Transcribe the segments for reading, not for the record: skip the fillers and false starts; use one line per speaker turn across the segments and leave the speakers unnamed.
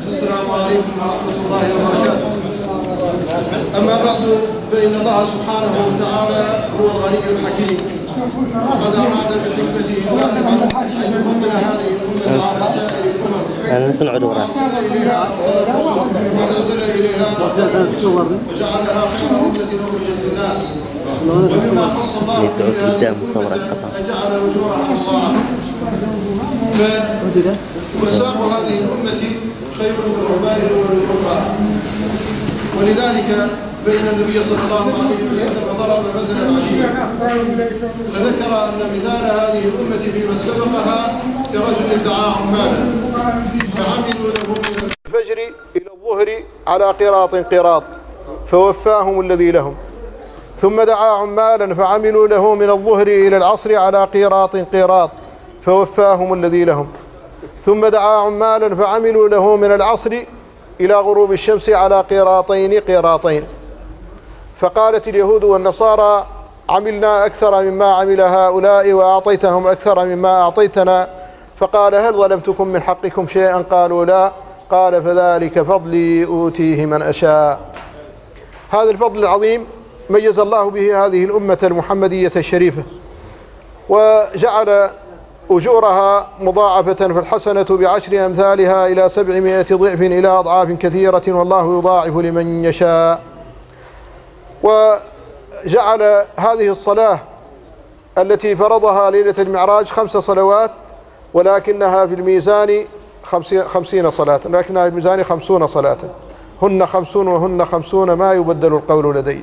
السلام عليكم ورحمة الله وبركاته. أما بعد، فإن الله سبحانه وتعالى هو الغني الحكيم، وقد أراد بحكمته البالغة أن يفضل هذه الأمة على سائر الأمم ونزل إليها وجعلها خير أمة أخرجت للناس. ومما خص الله بها أن جعل أجورها مضاعفة، فوساق هذه الأمة خير من رهبان الأمم الأخرى. ولذلك فإن النبي صلى الله عليه وسلم ضرب مثلا عجيبا، فذكر أن مثال هذه الأمة فيمن سبقها كرجل دعا عمالا فعملوا له من الفجر إلى الظهر على قراط فوفاهم الذي لهم، ثم دعا عمالا فعملوا له من الظهر إلى العصر على قراط فوفاهم الذي لهم، ثم دعا عمالا فعملوا له من العصر إلى غروب الشمس على قراطين. فقالت اليهود والنصارى: عملنا أكثر مما عمل هؤلاء وأعطيتهم أكثر مما أعطيتنا. فقال: هل ظلمتكم من حقكم شيئا؟ قالوا: لا. قال: فذلك فضلي أوتيه من أشاء. هذا الفضل العظيم ميز الله به هذه الأمة المحمدية الشريفة، وجعل أجورها مضاعفة، فالحسنة بعشر أمثالها إلى 700 ضعف إلى أضعاف كثيرة، والله يضاعف لمن يشاء. وجعل هذه الصلاة التي فرضها ليلة المعراج 5 صلوات، ولكنها في الميزان 50 صلاة، لكنها في الميزان 50 صلاة، هن 50 وهن 50 ما يبدل القول لدي.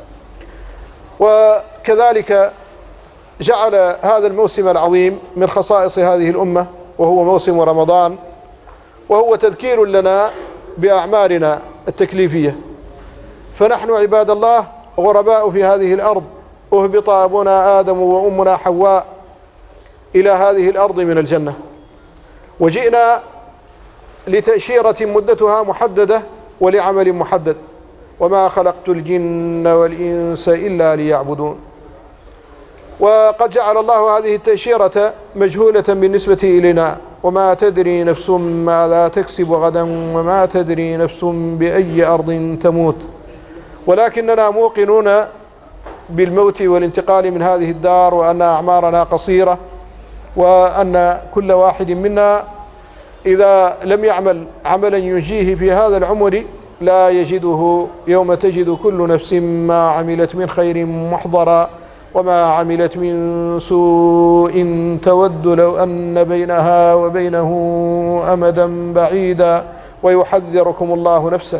وكذلك جعل هذا الموسم العظيم من خصائص هذه الأمة، وهو موسم رمضان، وهو تذكير لنا بأعمالنا التكليفية. فنحن عباد الله غرباء في هذه الأرض، أهبط أبونا آدم وأمنا حواء إلى هذه الأرض من الجنة، وجئنا لتأشيرة مدتها محددة ولعمل محدد، وما خلقت الجن والإنس إلا ليعبدون. وقد جعل الله هذه التأشيرة مجهولة بالنسبة إلينا، وما تدري نفس ماذا تكسب غدا وما تدري نفس بأي أرض تموت، ولكننا موقنون بالموت والانتقال من هذه الدار، وأن أعمارنا قصيرة، وأن كل واحد منا إذا لم يعمل عملا ينجيه في هذا العمر لا يجده يوم تجد كل نفس ما عملت من خير محضرا، وما عملت من سوء تود لو أن بينها وبينه أمدا بعيدا، ويحذركم الله نفسه.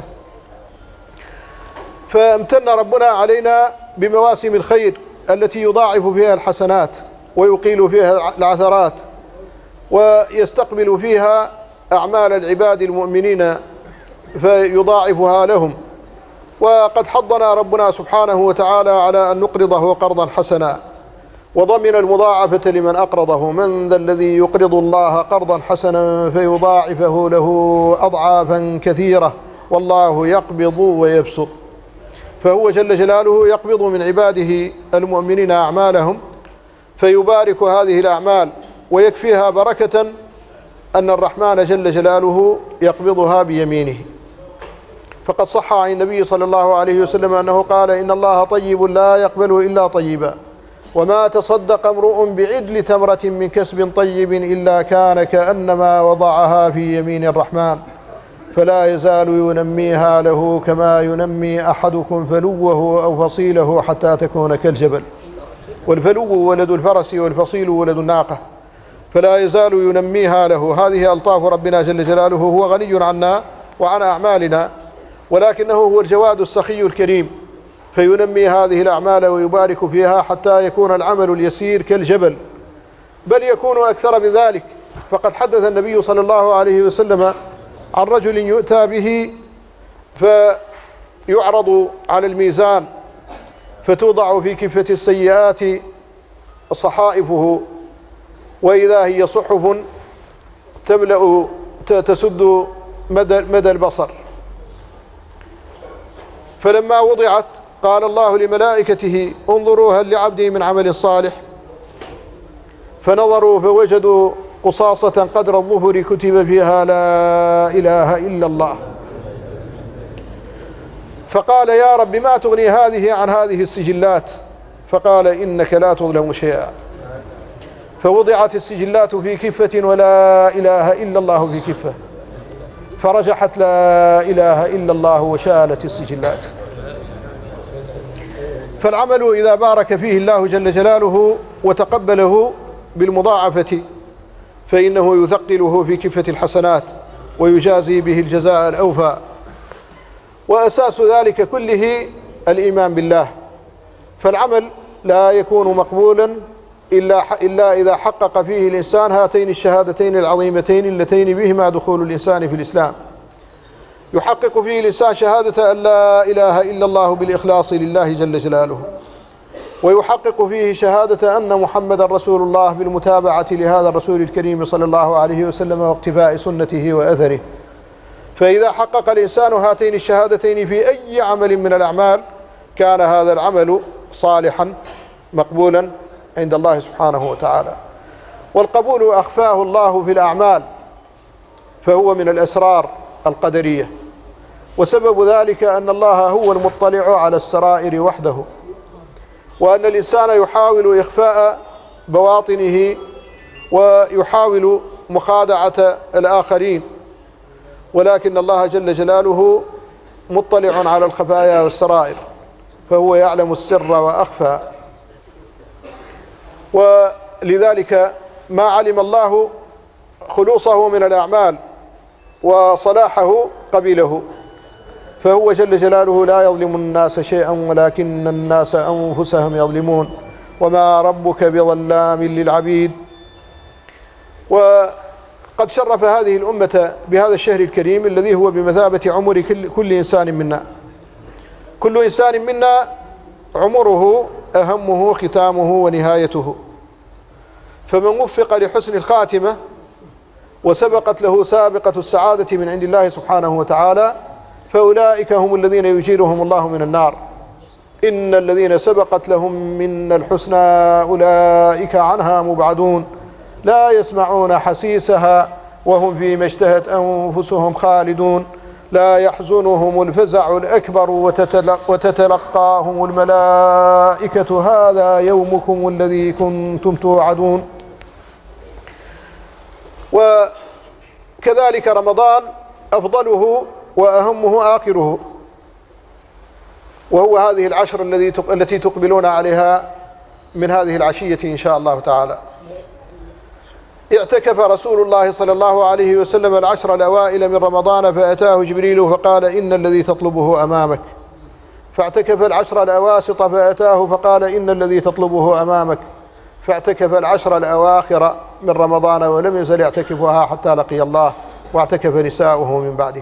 فامتن ربنا علينا بمواسم الخير التي يضاعف فيها الحسنات ويقيل فيها العثرات، ويستقبل فيها أعمال العباد المؤمنين فيضاعفها لهم. وقد حضنا ربنا سبحانه وتعالى على أن نقرضه قرضا حسنا، وضمن المضاعفة لمن أقرضه: من ذا الذي يقرض الله قرضا حسنا فيضاعفه له أضعافا كثيرة والله يقبض ويبسط. فهو جل جلاله يقبض من عباده المؤمنين أعمالهم فيبارك هذه الأعمال ويكفيها بركة أن الرحمن جل جلاله يقبضها بيمينه. فقد صح عن النبي صلى الله عليه وسلم أنه قال: إن الله طيب لا يقبل إلا طيبا، وما تصدق امرؤ بعدل تمرة من كسب طيب إلا كان كأنما وضعها في يمين الرحمن، فلا يزال ينميها له كما ينمي أحدكم فلوه أو فصيله حتى تكون كالجبل. والفلو ولد الفرس والفصيل ولد الناقة، فلا يزال ينميها له. هذه ألطاف ربنا جل جلاله، هو غني عنا وعن أعمالنا، ولكنه هو الجواد السخي الكريم، فينمي هذه الأعمال ويبارك فيها حتى يكون العمل اليسير كالجبل، بل يكون أكثر من ذلك. فقد حدث النبي صلى الله عليه وسلم عن رجل يؤتى به فيعرض على الميزان فتوضع في كفة السيئات صحائفه، وإذا هي صحف تملأ تسد مدى البصر. فلما وضعت قال الله لملائكته: انظروا هل لعبدي من عمل صالح؟ فنظروا فوجدوا قصاصة قدر الظهر كتب فيها لا إله إلا الله. فقال يا رب ما تغني هذه عن هذه السجلات؟ فقال إنك لا تظلم شيئا. فوضعت السجلات في كفة ولا إله إلا الله في كفة، فرجحت لا إله إلا الله وشالت السجلات. فالعمل إذا بارك فيه الله جل جلاله وتقبله بالمضاعفة فإنه يثقله في كفة الحسنات ويجازي به الجزاء الأوفى. وأساس ذلك كله الإيمان بالله، فالعمل لا يكون مقبولا إلا إذا حقق فيه الإنسان هاتين الشهادتين العظيمتين اللتين بهما دخول الإنسان في الإسلام. يحقق فيه الإنسان شهادة أن لا إله إلا الله بالإخلاص لله جل جلاله، ويحقق فيه شهادة أن محمد رسول الله بالمتابعة لهذا الرسول الكريم صلى الله عليه وسلم واقتفاء سنته وأثره. فإذا حقق الإنسان هاتين الشهادتين في أي عمل من الأعمال كان هذا العمل صالحا مقبولا عند الله سبحانه وتعالى. والقبول أخفاه الله في الأعمال، فهو من الأسرار القدرية، وسبب ذلك أن الله هو المطلع على السرائر وحده، وأن الإنسان يحاول إخفاء بواطنه ويحاول مخادعة الآخرين، ولكن الله جل جلاله مطلع على الخفايا والسرائر، فهو يعلم السر وأخفى. ولذلك ما علم الله خلوصه من الأعمال وصلاحه قبله، فهو جل جلاله لا يظلم الناس شيئا ولكن الناس أنفسهم يظلمون وما ربك بظلام للعبيد. وقد شرف هذه الأمة بهذا الشهر الكريم الذي هو بمثابة عمر كل إنسان منا. كل إنسان منا عمره أهمه ختامه ونهايته، فمن وفق لحسن الخاتمة وسبقت له سابقة السعادة من عند الله سبحانه وتعالى فأولئك هم الذين يجيرهم الله من النار. إن الذين سبقت لهم من الحسنى أولئك عنها مبعدون لا يسمعون حسيسها وهم فيما اشتهت أنفسهم خالدون لا يحزنهم الفزع الأكبر وتتلقاهم الملائكة هذا يومكم الذي كنتم توعدون. وكذلك رمضان أفضله وأهمه آخره، وهو هذه العشر التي تقبلون عليها من هذه العشية إن شاء الله تعالى. اعتكف رسول الله صلى الله عليه وسلم العشر الأوائل من رمضان فأتاه جبريل فقال إن الذي تطلبه أمامك، فاعتكف العشر الأواسط فأتاه فقال إن الذي تطلبه أمامك، فاعتكف العشر الأواخر من رمضان ولم يزل يعتكفها حتى لقي الله، واعتكف نساؤه من بعده.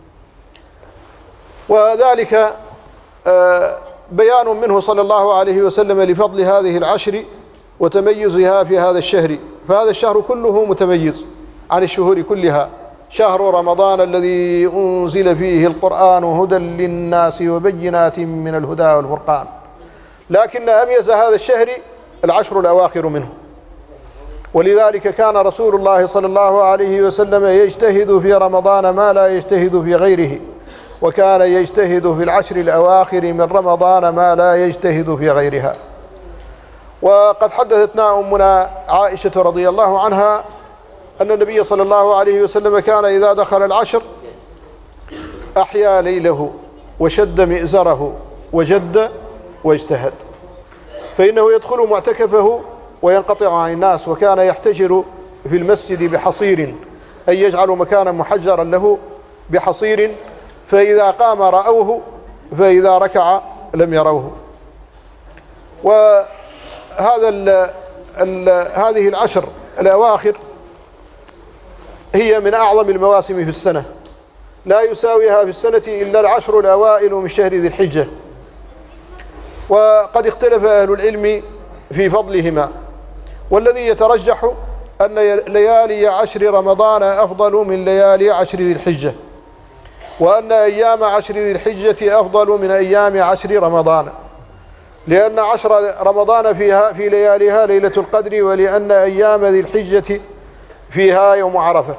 وذلك بيان منه صلى الله عليه وسلم لفضل هذه العشر وتميزها في هذا الشهر، فهذا الشهر كله متميز عن الشهور كلها. شهر رمضان الذي أنزل فيه القرآن هدى للناس وبينات من الهدى والفرقان، لكن أميز هذا الشهر العشر الأواخر منه. ولذلك كان رسول الله صلى الله عليه وسلم يجتهد في رمضان ما لا يجتهد في غيره، وكان يجتهد في العشر الأواخر من رمضان ما لا يجتهد في غيرها. وقد حدثتنا أمنا عائشة رضي الله عنها أن النبي صلى الله عليه وسلم كان إذا دخل العشر أحيا ليله وشد مئزره وجد واجتهد، فإنه يدخل معتكفه وينقطع عن الناس، وكان يحتجر في المسجد بحصير، أي يجعل مكانا محجرا له بحصير، فإذا قام رأوه فإذا ركع لم يروه. هذه العشر الأواخر هي من أعظم المواسم في السنة، لا يساويها في السنة إلا العشر الأوائل من شهر ذي الحجة. وقد اختلف أهل العلم في فضلهما، والذي يترجح أن ليالي عشر رمضان أفضل من ليالي عشر ذي الحجة، وأن أيام عشر ذي الحجة أفضل من أيام عشر رمضان، لأن عشر رمضان في لياليها ليلة القدر، ولأن أيام ذي الحجة فيها يوم عرفة.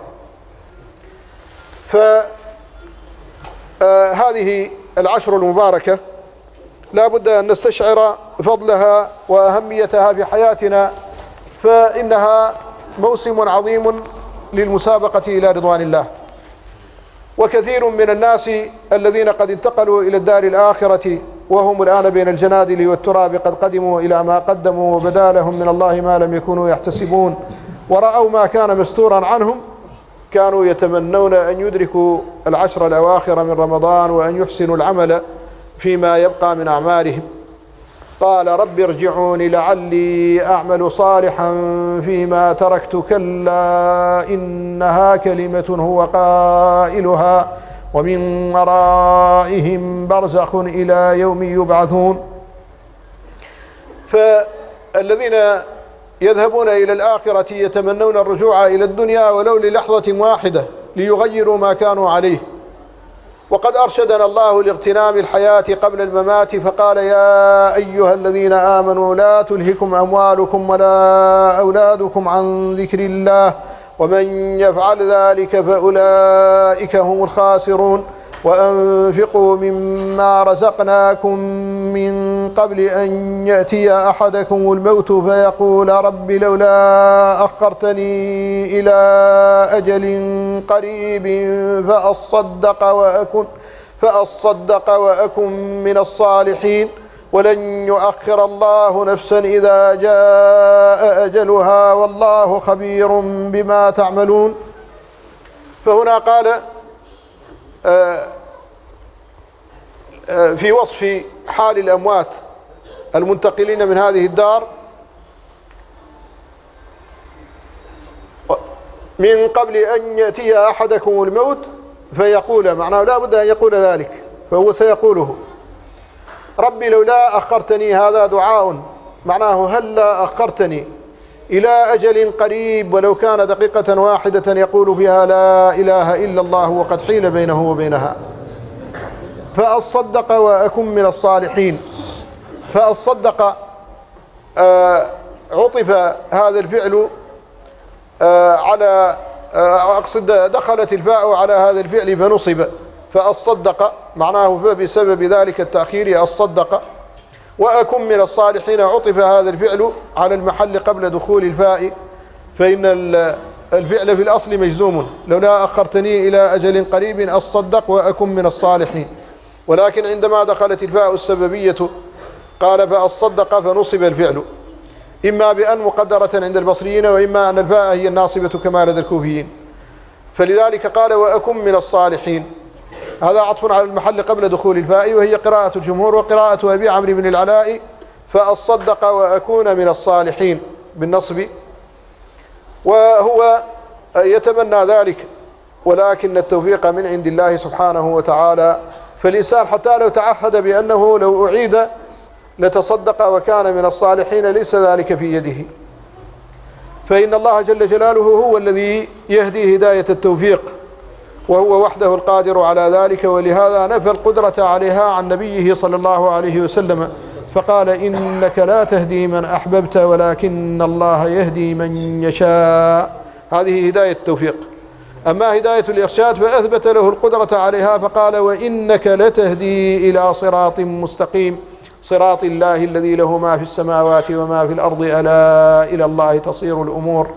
فهذه العشر المباركة لا بد أن نستشعر فضلها وأهميتها في حياتنا، فإنها موسم عظيم للمسابقة إلى رضوان الله. وكثير من الناس الذين قد انتقلوا إلى الدار الآخرة وهم الآن بين الجنادل والتراب قد قدموا إلى ما قدموا وبدا لهم من الله ما لم يكونوا يحتسبون، ورأوا ما كان مستورا عنهم، كانوا يتمنون أن يدركوا العشر الأواخر من رمضان وأن يحسنوا العمل فيما يبقى من أعمالهم. قال رب ارجعوني لعلي أعمل صالحا فيما تركت كلا إنها كلمة هو قائلها ومن ورائهم برزخ إلى يوم يبعثون. فالذين يذهبون إلى الآخرة يتمنون الرجوع إلى الدنيا ولو للحظة واحدة ليغيروا ما كانوا عليه. وقد أرشدنا الله لاغتنام الحياة قبل الممات فقال يا أيها الذين آمنوا لا تلهكم أموالكم ولا أولادكم عن ذكر الله ومن يفعل ذلك فأولئك هم الخاسرون وأنفقوا مما رزقناكم من قبل أن يأتي أحدكم الموت فيقول رب لولا أخرتني إلى أجل قريب فأصدق وأكن من الصالحين ولن يؤخر الله نفسا إذا جاء أجلها والله خبير بما تعملون. فهنا قال في وصف حال الأموات المنتقلين من هذه الدار من قبل أن يأتي أحدكم الموت فيقول، معناه لا بد أن يقول ذلك فهو سيقوله ربي لولا أخرتني، هذا دعاء معناه هلا أخرتني إلى أجل قريب ولو كان دقيقة واحدة يقول فيها لا إله إلا الله وقد حيل بينه وبينها. فأصدق وأكن من الصالحين. فأصدق عطف هذا الفعل على أقصد دخلت الفاء على هذا الفعل فنصب، فأصدق معناه فبسبب ذلك التأخير أصدق. وأكن من الصالحين عطف هذا الفعل على المحل قبل دخول الفاء، فإن الفعل في الأصل مجزوم لولا أخرتني إلى أجل قريب أصدق وأكن من الصالحين، ولكن عندما دخلت الفاء السببية قال فأصدق فنصب الفعل إما بأن مقدرة عند البصريين وإما أن الفاء هي الناصبة كما لدى الكوفيين، فلذلك قال وأكن من الصالحين. هذا عطف على المحل قبل دخول الفاء وهي قراءة الجمهور وقراءة أبي عمرو بن العلاء فأصدق وأكون من الصالحين بالنصب، وهو يتمنى ذلك ولكن التوفيق من عند الله سبحانه وتعالى. فالإنسان حتى لو تعهد بأنه لو أعيد لتصدق وكان من الصالحين ليس ذلك في يده، فإن الله جل جلاله هو الذي يهدي هداية التوفيق وهو وحده القادر على ذلك، ولهذا نفى القدرة عليها عن نبيه صلى الله عليه وسلم فقال إنك لا تهدي من أحببت ولكن الله يهدي من يشاء. هذه هداية التوفيق. أما هداية الإرشاد فأثبت له القدرة عليها فقال وإنك لتهدي إلى صراط مستقيم صراط الله الذي له ما في السماوات وما في الأرض ألا إلى الله تصير الأمور.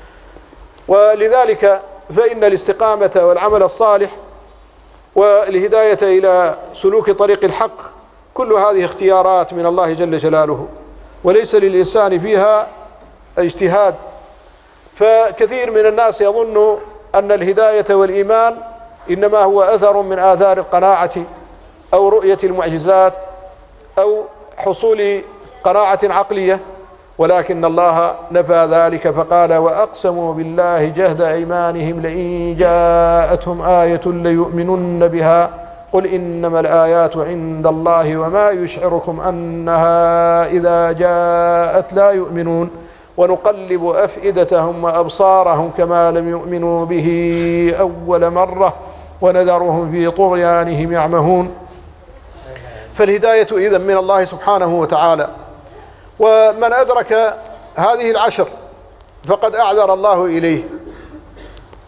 ولذلك فإن الاستقامة والعمل الصالح والهداية إلى سلوك طريق الحق كل هذه اختيارات من الله جل جلاله وليس للإنسان فيها اجتهاد. فكثير من الناس يظن أن الهداية والإيمان إنما هو أثر من آثار القناعة أو رؤية المعجزات أو حصول قناعة عقلية، ولكن الله نفى ذلك فقال وأقسموا بالله جهد أيمانهم لئن جاءتهم آية ليؤمنن بها قل إنما الآيات عند الله وما يشعركم أنها إذا جاءت لا يؤمنون ونقلب أفئدتهم وأبصارهم كما لم يؤمنوا به أول مرة ونذرهم في طغيانهم يعمهون. فالهداية إذن من الله سبحانه وتعالى. ومن أدرك هذه العشر فقد أعذر الله إليه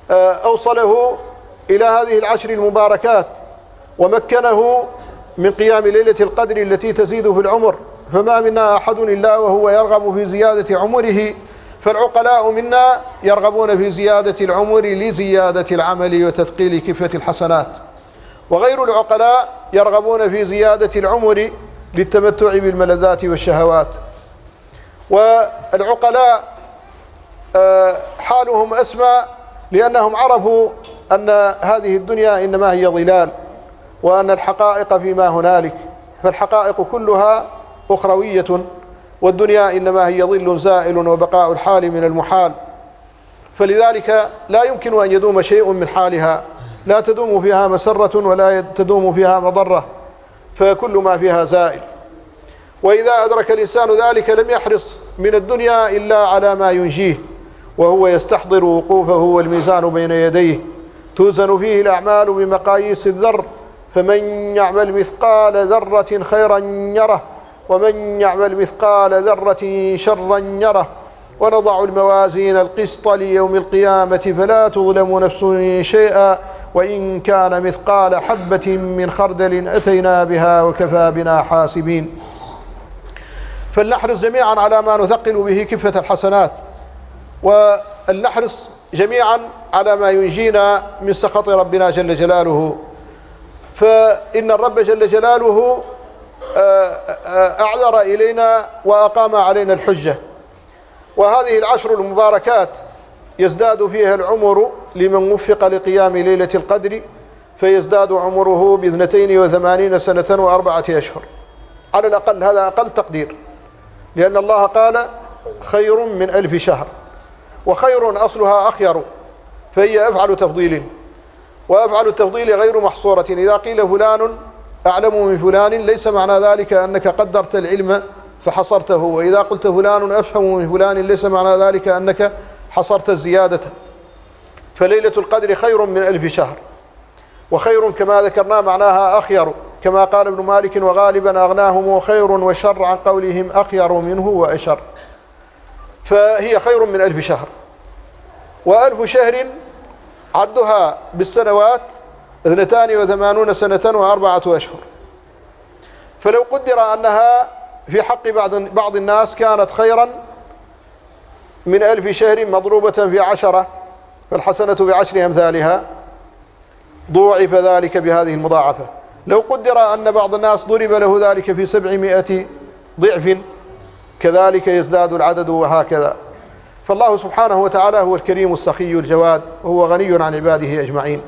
أوصله إلى هذه العشر المباركات ومكنه من قيام ليلة القدر التي تزيد في العمر، فما منا أحد إلا وهو يرغب في زيادة عمره، فالعقلاء منا يرغبون في زيادة العمر لزيادة العمل وتثقيل كفة الحسنات، وغير العقلاء يرغبون في زيادة العمر للتمتع بالملذات والشهوات. والعقلاء حالهم أسمى لأنهم عرفوا أن هذه الدنيا إنما هي ظلال، وأن الحقائق فيما هنالك، فالحقائق كلها أخروية، والدنيا إنما هي ظل زائل وبقاء الحال من المحال، فلذلك لا يمكن أن يدوم شيء من حالها، لا تدوم فيها مسرة ولا تدوم فيها مضرة، فكل ما فيها زائل. وإذا أدرك الإنسان ذلك لم يحرص من الدنيا إلا على ما ينجيه، وهو يستحضر وقوفه والميزان بين يديه، توزن فيه الأعمال بمقاييس الذر، فمن يعمل مثقال ذرة خيرا يره، ومن يعمل مثقال ذرة شرا يره، ونضع الموازين القسط ليوم القيامة فلا تظلم نفس شيئا وإن كان مثقال حبة من خردل أتينا بها وكفى بنا حاسبين. فلنحرص جميعا على ما نثقل به كفة الحسنات، ولنحرص جميعا على ما ينجينا من سخط ربنا جل جلاله، فإن الرب جل جلاله أعذر إلينا وأقام علينا الحجة. وهذه العشر المباركات يزداد فيها العمر لمن وفق لقيام ليلة القدر، فيزداد عمره ب82 سنة و4 أشهر على الأقل، هذا أقل تقدير، لأن الله قال خير من 1000 شهر، وخير أصلها أخير، فهي أفعل تفضيل، وأفعل التفضيل غير محصورة. إذا قيل فلان أعلم من فلان ليس معنى ذلك أنك قدرت العلم فحصرته، وإذا قلت فلان أفهم من فلان ليس معنى ذلك أنك حصرت الزيادة. فليلة القدر خير من 1000 شهر، وخير كما ذكرنا معناها أخير، كما قال ابن مالك وغالبا أغناهم خير وشر عن قولهم أخير منه وأشر، فهي خير من 1000 شهر. و1000 شهر عدها بالسنوات 82 سنة و4 أشهر، فلو قدر أنها في حق بعض الناس كانت خيرا من 1000 شهر مضروبة في 10، فالحسنة ب10 أمثالها، ضوعف ذلك بهذه المضاعفة. لو قدر أن بعض الناس ضرب له ذلك في 700 ضعف كذلك يزداد العدد، وهكذا. فالله سبحانه وتعالى هو الكريم السخي الجواد، وهو غني عن عباده أجمعين،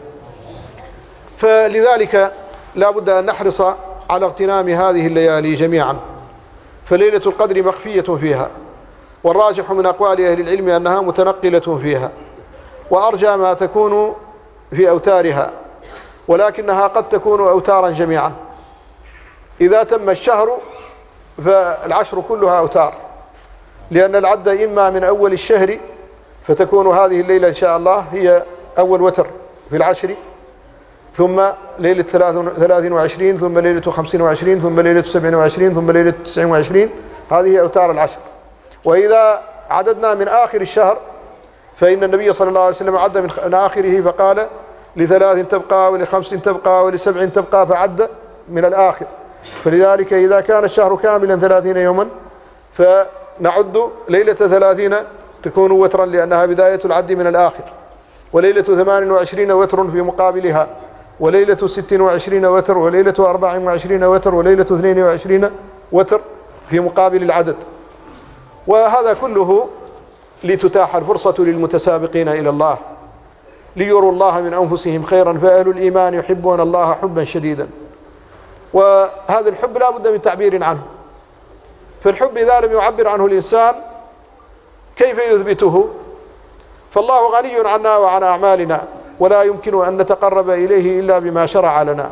فلذلك لا بد أن نحرص على اغتنام هذه الليالي جميعا، فليلة القدر مخفية فيها، والراجح من أقوال أهل العلم أنها متنقلة فيها، وأرجى ما تكون في أوتارها، ولكنها قد تكون أوتارا جميعا. إذا تم الشهر فالعشر كلها أوتار، لأن العد إما من أول الشهر فتكون هذه الليلة إن شاء الله هي أول وتر في العشر، ثم ليلة 23، ثم ليلة 25، ثم ليلة 27، ثم ليلة 29، هذه أوتار العشر. وإذا عددنا من آخر الشهر فإن النبي صلى الله عليه وسلم عد من آخره فقال ل3 تبقى ول5 تبقى ول7 تبقى، فعد من الآخر. فلذلك إذا كان الشهر كاملا 30 يوما فنعد ليلة 30 تكون وترا، لأنها بداية العد من الآخر، وليلة 28 وتر في مقابلها، وليلة 26 وتر، وليلة 24 وتر، وليلة 22 وتر في مقابل العدد. وهذا كله لتتاح الفرصة للمتسابقين إلى الله ليروا الله من أنفسهم خيرا، فأهل الإيمان يحبون الله حبا شديدا، وهذا الحب لا بد من تعبير عنه، فالحب إذا لم يعبر عنه الإنسان كيف يثبته؟ فالله غني عنا وعن أعمالنا، ولا يمكن أن نتقرب إليه إلا بما شرع لنا،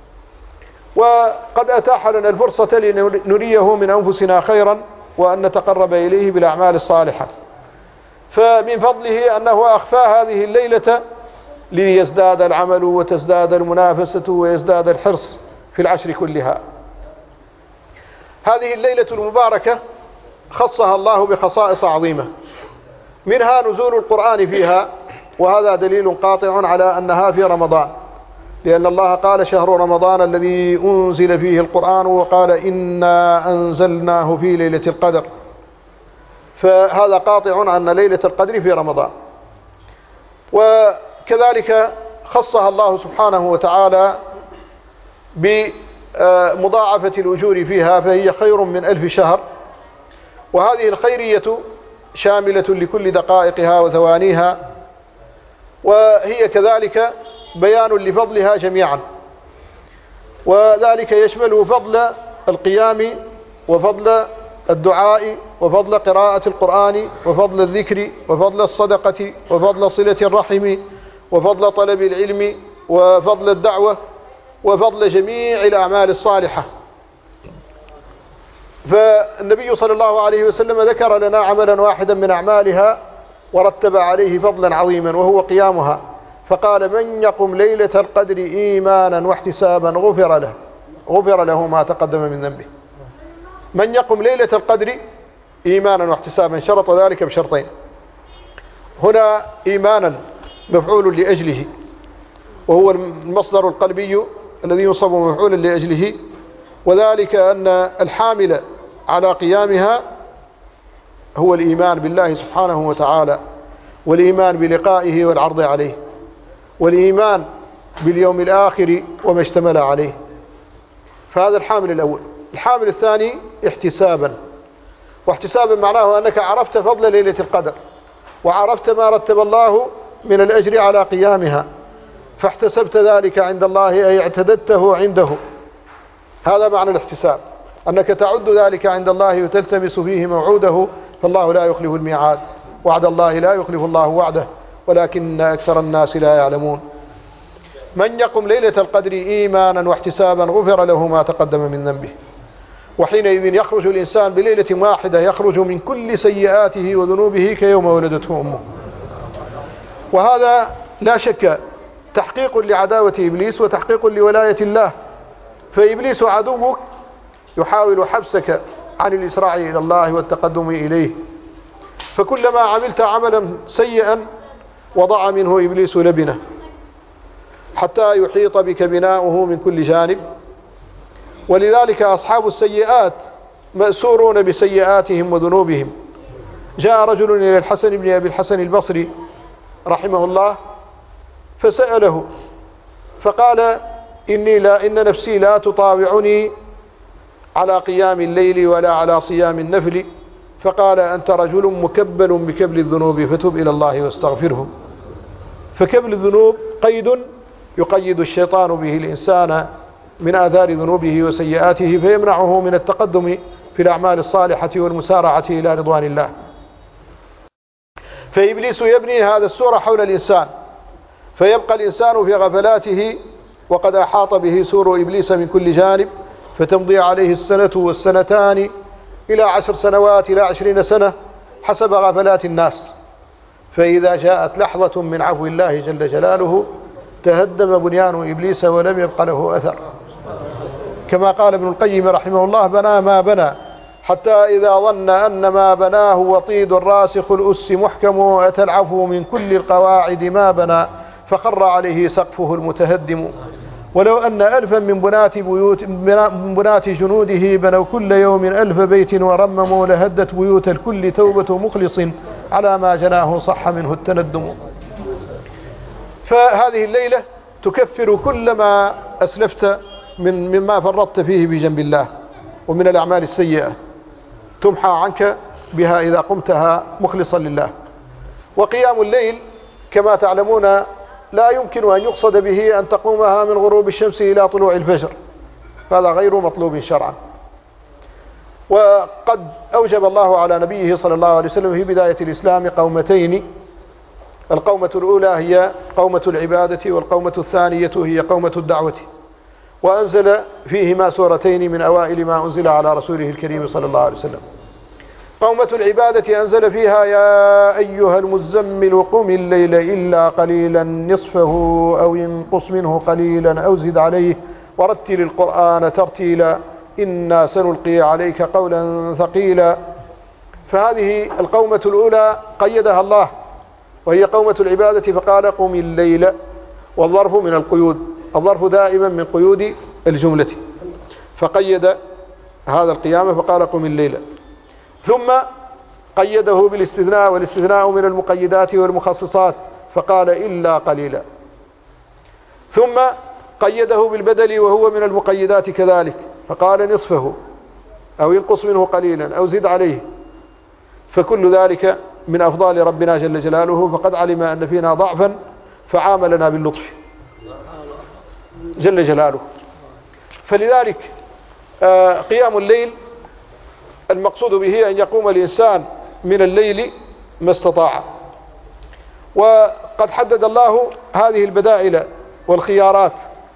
وقد أتاح لنا الفرصة لنريه من أنفسنا خيرا وأن نتقرب إليه بالأعمال الصالحة. فمن فضله أنه أخفى هذه الليلة ليزداد العمل وتزداد المنافسة ويزداد الحرص في العشر كلها. هذه الليلة المباركة خصها الله بخصائص عظيمة، منها نزول القرآن فيها وهذا دليل قاطع على أنها في رمضان، لأن الله قال شهر رمضان الذي أنزل فيه القرآن، وقال إنا أنزلناه في ليلة القدر، فهذا قاطع أن ليلة القدر في رمضان. وكذلك خصها الله سبحانه وتعالى بمضاعفة الأجور فيها، فهي خير من 1000 شهر، وهذه الخيرية شاملة لكل دقائقها وثوانيها، وهي كذلك بيان لفضلها جميعا، وذلك يشمل فضل القيام وفضل الدعاء وفضل قراءة القرآن وفضل الذكر وفضل الصدقة وفضل صلة الرحم وفضل طلب العلم وفضل الدعوة وفضل جميع الأعمال الصالحة. فالنبي صلى الله عليه وسلم ذكر لنا عملا واحدا من أعمالها ورتب عليه فضلا عظيما، وهو قيامها، فقال من يقم ليلة القدر إيمانا واحتسابا غفر له ما تقدم من ذنبه. من يقم ليلة القدر إيمانا واحتسابا، شرط ذلك بشرطين. هنا إيمانا مفعول لأجله، وهو المصدر القلبي الذي ينصب مفعولا لأجله، وذلك أن الحامل على قيامها هو الإيمان بالله سبحانه وتعالى، والإيمان بلقائه والعرض عليه، والإيمان باليوم الآخر وما اشتمل عليه. فهذا الحامل الأول. الحامل الثاني احتسابا، واحتسابا معناه أنك عرفت فضل ليلة القدر، وعرفت ما رتب الله من الأجر على قيامها، فاحتسبت ذلك عند الله، أي اعتددته عنده. هذا معنى الاحتساب، أنك تعد ذلك عند الله وتلتمس فيه موعوده، فالله لا يخلف الميعاد، وعد الله لا يخلف الله وعده، ولكن أكثر الناس لا يعلمون. من يقم ليلة القدر إيمانا واحتسابا غفر له ما تقدم من ذنبه. وحينئذ يخرج الإنسان بليلة واحدة، يخرج من كل سيئاته وذنوبه كيوم ولدته أمه. وهذا لا شك تحقيق لعداوة إبليس وتحقيق لولاية الله، فإبليس عدوك يحاول حبسك عن الإسراع إلى الله والتقدم إليه، فكلما عملت عملا سيئا وضع منه إبليس لبنه حتى يحيط بك بناؤه من كل جانب. ولذلك أصحاب السيئات مأسورون بسيئاتهم وذنوبهم. جاء رجل إلى الحسن بن أبي الحسن البصري رحمه الله فسأله فقال إن نفسي لا تطاوعني على قيام الليل ولا على صيام النفل، فقال أنت رجل مكبل بكبل الذنوب فتب إلى الله واستغفره. فكبل الذنوب قيد يقيد الشيطان به الإنسان من آثار ذنوبه وسيئاته، فيمنعه من التقدم في الأعمال الصالحة والمسارعة إلى رضوان الله. فإبليس يبني هذا السور حول الإنسان، فيبقى الإنسان في غفلاته وقد أحاط به سور إبليس من كل جانب، فتمضي عليه السنة والسنتان إلى 10 سنوات إلى 20 سنة حسب غفلات الناس. فإذا جاءت لحظة من عفو الله جل جلاله تهدم بنيان إبليس ولم يبق له أثر، كما قال ابن القيم رحمه الله: بنى ما بنى حتى إذا ظن أن ما بناه وطيد الراسخ الأس محكم، أتى العفو من كل القواعد ما بنى فخر عليه سقفه المتهدم. ولو أن 1000 من بنات جنوده بنوا كل يوم 1000 بيت ورمموا لهدت بيوت الكل توبة مخلص على ما جناه صح منه التندم. فهذه الليلة تكفر كل ما أسلفت مما فرطت فيه بجنب الله ومن الأعمال السيئة، تمحى عنك بها إذا قمتها مخلصا لله. وقيام الليل كما تعلمون لا يمكن أن يقصد به أن تقومها من غروب الشمس إلى طلوع الفجر، هذا غير مطلوب شرعا. وقد أوجب الله على نبيه صلى الله عليه وسلم في بداية الإسلام قومتين: القومة الأولى هي قومة العبادة، والقومة الثانية هي قومة الدعوة، وأنزل فيهما سورتين من أوائل ما أنزل على رسوله الكريم صلى الله عليه وسلم. قومة العبادة أنزل فيها: يا أيها المزمل قم الليل إلا قليلا نصفه أو انقص منه قليلا أو زد عليه ورتل القرآن ترتيلا إنا سنلقي عليك قولا ثقيلا. فهذه القومة الأولى قيدها الله وهي قومة العبادة، فقال قم الليل، والظرف من القيود، الظرف دائما من قيود الجملة، فقيد هذا القيام فقال قم الليل، ثم قيده بالاستثناء، والاستثناء من المقيدات والمخصصات، فقال إلا قليلا، ثم قيده بالبدل وهو من المقيدات كذلك، فقال نصفه أو ينقص منه قليلا أو زد عليه، فكل ذلك من أفضال ربنا جل جلاله، فقد علم أن فينا ضعفا فعاملنا باللطف جل جلاله. فلذلك قيام الليل المقصود به أن يقوم الإنسان من الليل ما استطاع، وقد حدد الله هذه البدائل والخيارات،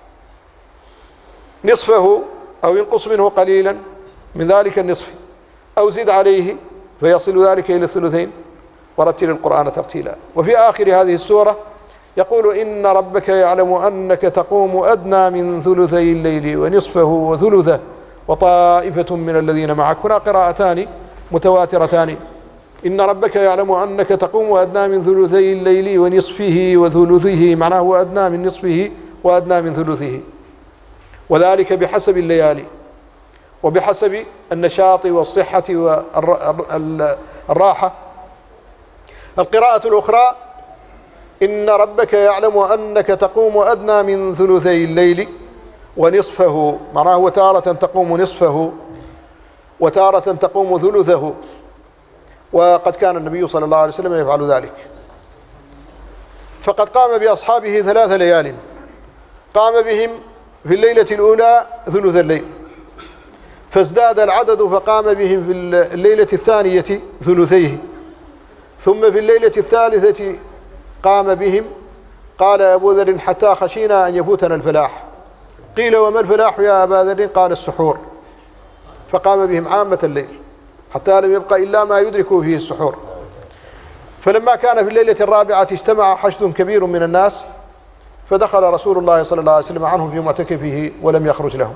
نصفه أو ينقص منه قليلا من ذلك النصف أو زد عليه فيصل ذلك إلى الثلثين، ورتل القرآن ترتيلا. وفي آخر هذه السورة يقول إن ربك يعلم أنك تقوم أدنى من ثلثي الليل ونصفه وثلثه وطائفة من الذين معك. هنا قراءتان متواترتان، إن ربك يعلم أنك تقوم أدنى من ثلثي الليل ونصفه وثلثه، معناه هو أدنى من نصفه وأدنى من ثلثه، وذلك بحسب الليالي وبحسب النشاط والصحة والراحة. القراءة الأخرى إن ربك يعلم أنك تقوم أدنى من ثلثي الليل ونصفه، معناه وتارة تقوم نصفه وتارة تقوم ثلثه، وقد كان النبي صلى الله عليه وسلم يفعل ذلك. فقد قام بأصحابه 3 ليال، قام بهم في الليلة الأولى ثلث الليل، فازداد العدد فقام بهم في الليلة الثانية ثلثيه، ثم في الليلة الثالثة قام بهم، قال أبو ذر حتى خشينا أن يفوتنا الفلاح، قيل وما الفلاح يا أبا ذر؟ قال السحور، فقام بهم عامة الليل حتى لم يبقى إلا ما يدركوا فيه السحور. فلما كان في الليلة الرابعة اجتمع حشد كبير من الناس، فدخل رسول الله صلى الله عليه وسلم عنهم في معتكفه ولم يخرج لهم،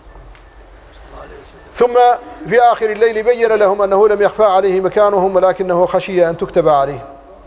ثم في آخر الليل بين لهم أنه لم يخفى عليه مكانهم، ولكنه خشي أن تكتب عليه.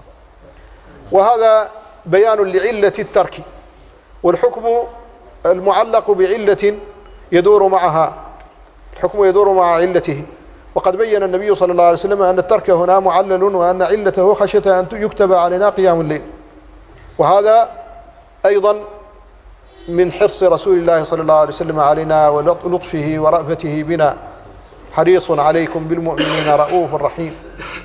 وهذا بيان لعلة الترك، والحكم المعلق بعلة يدور معها، الحكم يدور مع علته. وقد بين النبي صلى الله عليه وسلم أن الترك هنا معلل، وأن علته خشية أن يكتب علينا قيام الليل. وهذا أيضا من حرص رسول الله صلى الله عليه وسلم علينا ولطفه ورأفته بنا، حريص عليكم بالمؤمنين رؤوف رحيم.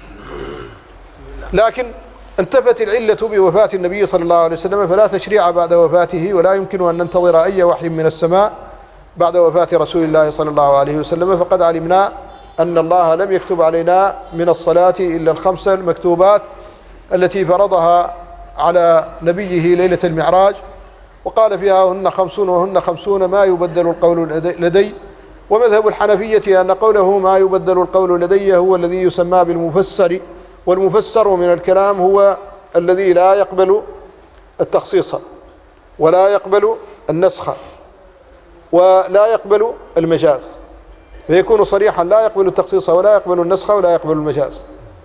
لكن انتفت العلة بوفاة النبي صلى الله عليه وسلم، فلا تشريع بعد وفاته، ولا يمكن أن ننتظر أي وحي من السماء بعد وفاة رسول الله صلى الله عليه وسلم. فقد علمنا أن الله لم يكتب علينا من الصلاة إلا ال5 المكتوبات التي فرضها على نبيه ليلة المعراج، وقال فيها هن 50 وهن 50 ما يبدل القول لدي. ومذهب الحنفية أن قوله ما يبدل القول لدي هو الذي يسمى بالمفسر، والمفسر من الكلام هو الذي لا يقبل التخصيص ولا يقبل النسخ ولا يقبل المجاز، فيكون صريحا لا يقبل التخصيص ولا يقبل النسخ ولا يقبل المجاز.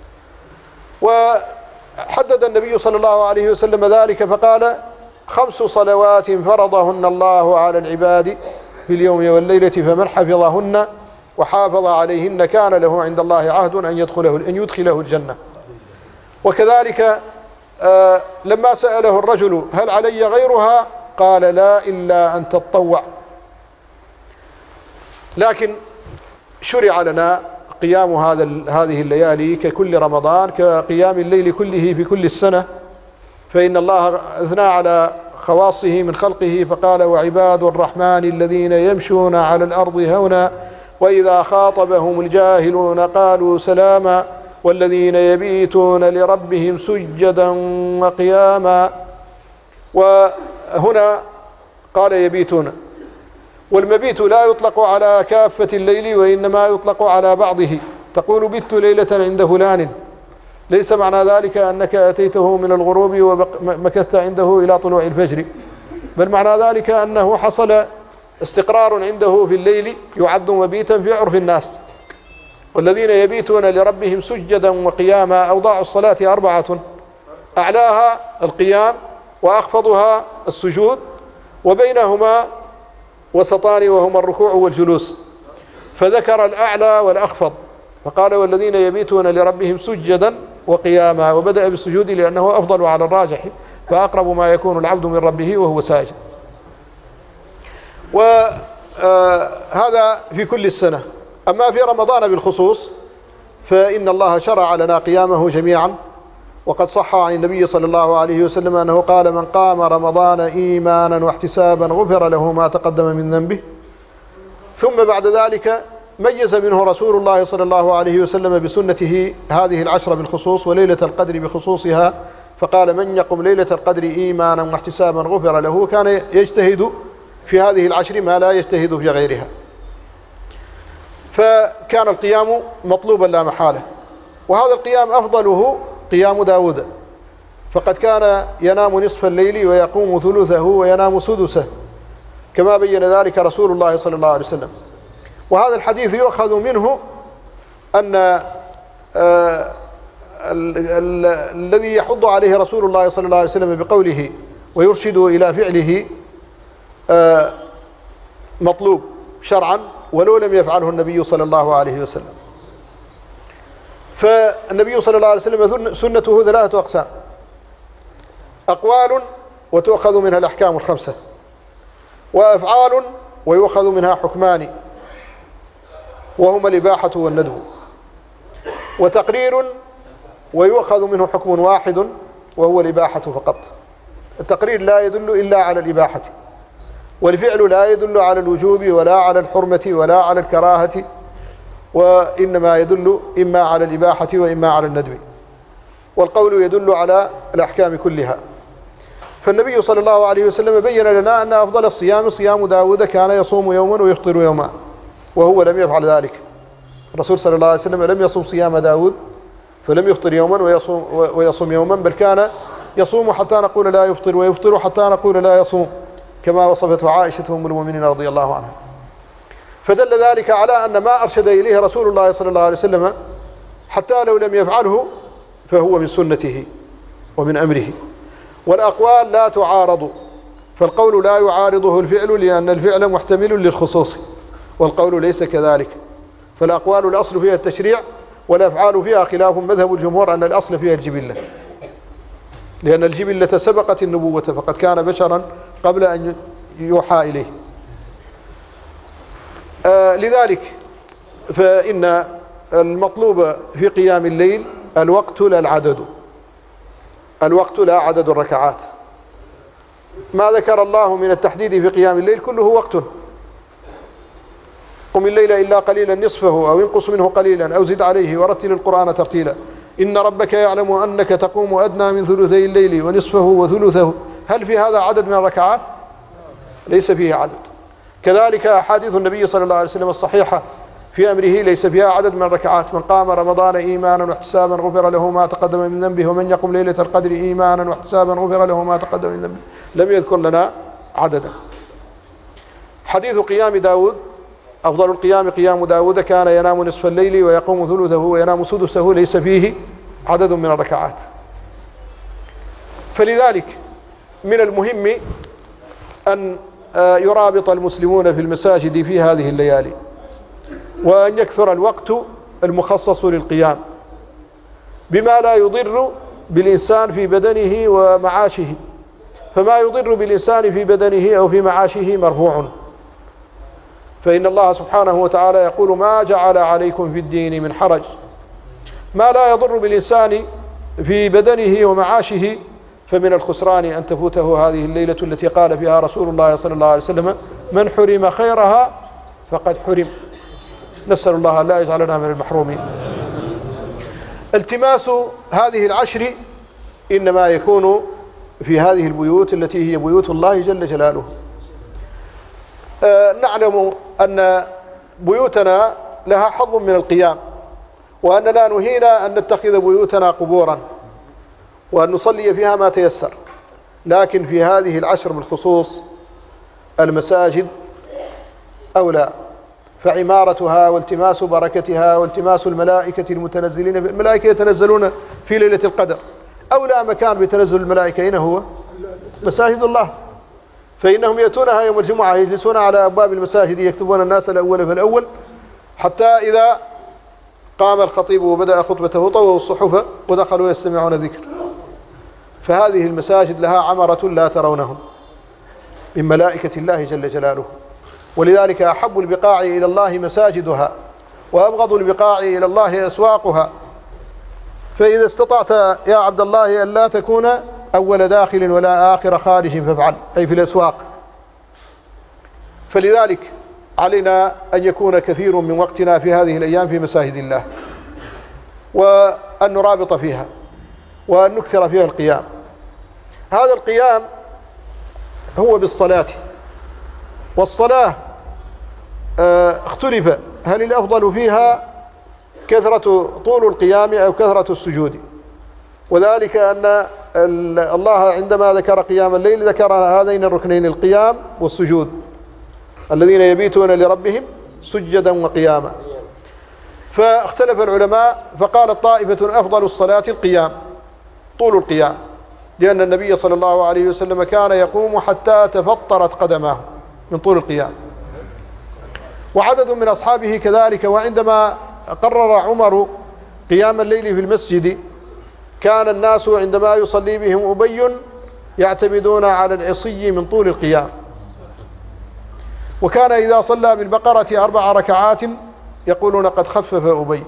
وحدد النبي صلى الله عليه وسلم ذلك فقال 5 صلوات فرضهن الله على العباد في اليوم والليلة، فمن حفظهن وحافظ عليهن كان له عند الله عهد أن يدخله الجنة. وكذلك لما سأله الرجل هل علي غيرها؟ قال لا إلا أن تتطوع. لكن شرع لنا قيام هذه الليالي ككل رمضان، كقيام الليل كله في كل السنة، فإن الله أثنى على خواصه من خلقه فقال وعباد الرحمن الذين يمشون على الأرض هونا وإذا خاطبهم الجاهلون قالوا سلاما والذين يبيتون لربهم سجدا وقياما. وهنا قال يبيتون، والمبيت لا يطلق على كافة الليل وإنما يطلق على بعضه. تقول بت ليلة عند فلان، ليس معنى ذلك أنك أتيته من الغروب ومكثت عنده إلى طلوع الفجر، بل معنى ذلك أنه حصل استقرار عنده في الليل يعد مبيتا في عرف الناس. والذين يبيتون لربهم سجدا وقياما، أوضاع الصلاة 4: أعلاها القيام وأخفضها السجود، وبينهما وسطان وهما الركوع والجلوس، فذكر الأعلى والأخفض فقال والذين يبيتون لربهم سجدا وقياما، وبدأ بالسجود لأنه أفضل على الراجح، فأقرب ما يكون العبد من ربه وهو ساجد. وهذا في كل السنة. أما في رمضان بالخصوص فإن الله شرع لنا قيامه جميعا، وقد صح عن النبي صلى الله عليه وسلم أنه قال من قام رمضان إيمانا واحتسابا غفر له ما تقدم من ذنبه. ثم بعد ذلك ميز منه رسول الله صلى الله عليه وسلم بسنته هذه العشر بالخصوص وليلة القدر بخصوصها، فقال من يقم ليلة القدر إيمانا واحتسابا غفر له. كان يجتهد في هذه العشر ما لا يجتهد في غيرها، فكان القيام مطلوبا لا محالة. وهذا القيام أفضله قيام داود، فقد كان ينام نصف الليل ويقوم ثلثه وينام سدسه، كما بين ذلك رسول الله صلى الله عليه وسلم. وهذا الحديث يؤخذ منه أن الذي يحض عليه رسول الله صلى الله عليه وسلم بقوله ويرشد إلى فعله مطلوب شرعا ولو لم يفعله النبي صلى الله عليه وسلم. فالنبي صلى الله عليه وسلم سنته 3 أقسام: أقوال وتؤخذ منها الأحكام الخمسة، وأفعال ويؤخذ منها حكمان وهما الإباحة والندب، وتقرير ويؤخذ منه حكم واحد وهو الإباحة فقط. التقرير لا يدل إلا على الإباحة، والفعل لا يدل على الوجوب ولا على الحرمة ولا على الكراهة، وإنما يدل إما على الإباحة وإما على الندب، والقول يدل على الأحكام كلها. فالنبي صلى الله عليه وسلم بين لنا أن أفضل الصيام صيام داود، كان يصوم يوما ويفطر يوما، وهو لم يفعل ذلك. الرسول صلى الله عليه وسلم لم يصوم صيام داود، فلم يفطر يوما ويصوم يوما، بل كان يصوم حتى نقول لا يفطر ويفطر حتى نقول لا يصوم، كما وصفته عائشة أم المؤمنين رضي الله عنها. فدل ذلك على أن ما أرشد إليه رسول الله صلى الله عليه وسلم حتى لو لم يفعله فهو من سنته ومن أمره. والأقوال لا تعارض، فالقول لا يعارضه الفعل لأن الفعل محتمل للخصوص، والقول ليس كذلك. فالأقوال الأصل فيها التشريع، والأفعال فيها خلاف مذهب الجمهور أن الأصل فيها الجبلة، لأن الجبلة سبقت النبوة، فقد كان بشرا قبل أن يوحى إليه. لذلك فإن المطلوب في قيام الليل الوقت لا العدد، الوقت لا عدد الركعات. ما ذكر الله من التحديد في قيام الليل كله وقت. قم الليل إلا قليلا نصفه أو انقص منه قليلا أو زد عليه ورتل القرآن ترتيلا إن ربك يعلم أنك تقوم أدنى من ثلثي الليل ونصفه وثلثه. هل في هذا عدد من الركعات؟ ليس فيه عدد. كذلك أحاديث النبي صلى الله عليه وسلم الصحيحة في أمره ليس فيها عدد من الركعات. من قام رمضان إيمانا واحتسابا غفر له ما تقدم من ذنبه ومن يقم ليلة القدر إيمانا واحتسابا غفر له ما تقدم من ذنبه. لم يذكر لنا عددا. حديث قيام داود: أفضل القيام قيام داود، كان ينام نصف الليل ويقوم ثلثه وينام سدسه، ليس فيه عدد من الركعات. فلذلك من المهم أن يرابط المسلمون في المساجد في هذه الليالي، وأن يكثر الوقت المخصص للقيام بما لا يضر بالإنسان في بدنه ومعاشه، فما يضر بالإنسان في بدنه أو في معاشه مرفوع. فإن الله سبحانه وتعالى يقول: ما جعل عليكم في الدين من حرج. ما لا يضر بالإنسان في بدنه ومعاشه فمن الخسران أن تفوته هذه الليلة التي قال فيها رسول الله صلى الله عليه وسلم: من حرم خيرها فقد حرم. نسأل الله أن لا يجعلنا من المحرومين. التماس هذه العشر إنما يكون في هذه البيوت التي هي بيوت الله جل جلاله. نعلم أن بيوتنا لها حظ من القيام، وأننا نهينا أن نتخذ بيوتنا قبورا وأن نصلي فيها ما تيسر، لكن في هذه العشر بالخصوص المساجد أولى، فعمارتها والتماس بركتها والتماس الملائكة المتنزلين. الملائكة يتنزلون في ليلة القدر، أولى مكان بتنزل الملائكة أين هو؟ مساجد الله، فإنهم يأتونها يوم الجمعة يجلسون على أبواب المساجد يكتبون الناس الأول فالأول، حتى إذا قام الخطيب وبدأ خطبته طووا الصحف ودخلوا يستمعون ذكر. فهذه المساجد لها عمرة لا ترونهم من ملائكة الله جل جلاله، ولذلك أحب البقاع إلى الله مساجدها، وأبغض البقاع إلى الله أسواقها. فإذا استطعت يا عبد الله أن لا تكون أول داخل ولا آخر خارج فافعل، أي في الأسواق. فلذلك علينا أن يكون كثير من وقتنا في هذه الأيام في مساجد الله، وأن نرابط فيها، وأن نكثر فيها القيام. هذا القيام هو بالصلاة، والصلاة اختلف هل الأفضل فيها كثرة طول القيام أو كثرة السجود، وذلك أن الله عندما ذكر قيام الليل ذكر هذين الركنين القيام والسجود، الذين يبيتون لربهم سجدا وقياما. فاختلف العلماء فقال طائفة أفضل الصلاة القيام، طول القيام، لأن النبي صلى الله عليه وسلم كان يقوم حتى تفطرت قدماه من طول القيام، وعدد من أصحابه كذلك. وعندما قرر عمر قيام الليل في المسجد كان الناس عندما يصلي بهم أبي يعتمدون على العصي من طول القيام، وكان إذا صلى بالبقرة 4 ركعات يقولون قد خفف أبي،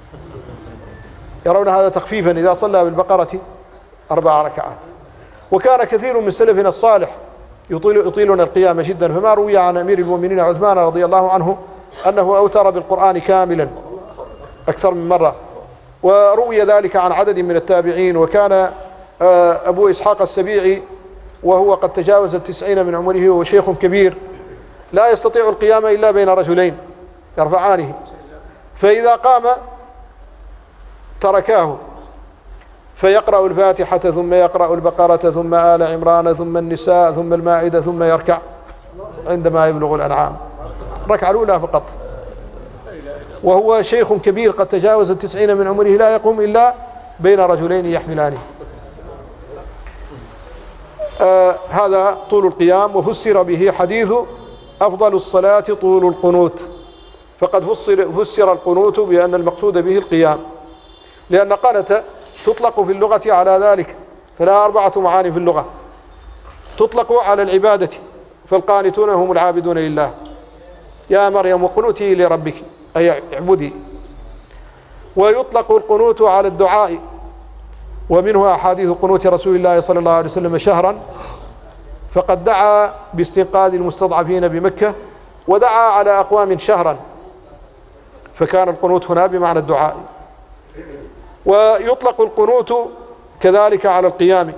يرون هذا تخفيفا إذا صلى بالبقرة 4 ركعات. وكان كثير من سلفنا الصالح يطيلون القيام جدا، فما روي عن أمير المؤمنين عثمان رضي الله عنه أنه أوتر بالقرآن كاملا أكثر من مرة، وروي ذلك عن عدد من التابعين. وكان أبو إسحاق السبيعي وهو قد تجاوز 90 من عمره وهو شيخ كبير لا يستطيع القيام إلا بين رجلين يرفعانه، فإذا قام تركاه فيقرأ الفاتحة ثم يقرأ البقرة ثم آل عمران ثم النساء ثم المائدة ثم يركع عندما يبلغ الأنعام، الركعة الأولى فقط، وهو شيخ كبير قد تجاوز 90 من عمره لا يقوم إلا بين رجلين يحملانه. هذا طول القيام. وفسر به حديث أفضل الصلاة طول القنوت، فقد فسر القنوت بأن المقصود به القيام، لأن قنت تطلق في اللغة على ذلك، فلها 4 معاني في اللغة. تطلق على العبادة، فالقانتون هم العابدون لله، يا مريم قنوتي لربك أي اعبدي. ويطلق القنوت على الدعاء، ومنه أحاديث قنوت رسول الله صلى الله عليه وسلم شهرا، فقد دعا باستنقاذ المستضعفين بمكة، ودعا على أقوام شهرا، فكان القنوت هنا بمعنى الدعاء. ويطلق القنوت كذلك على القيام،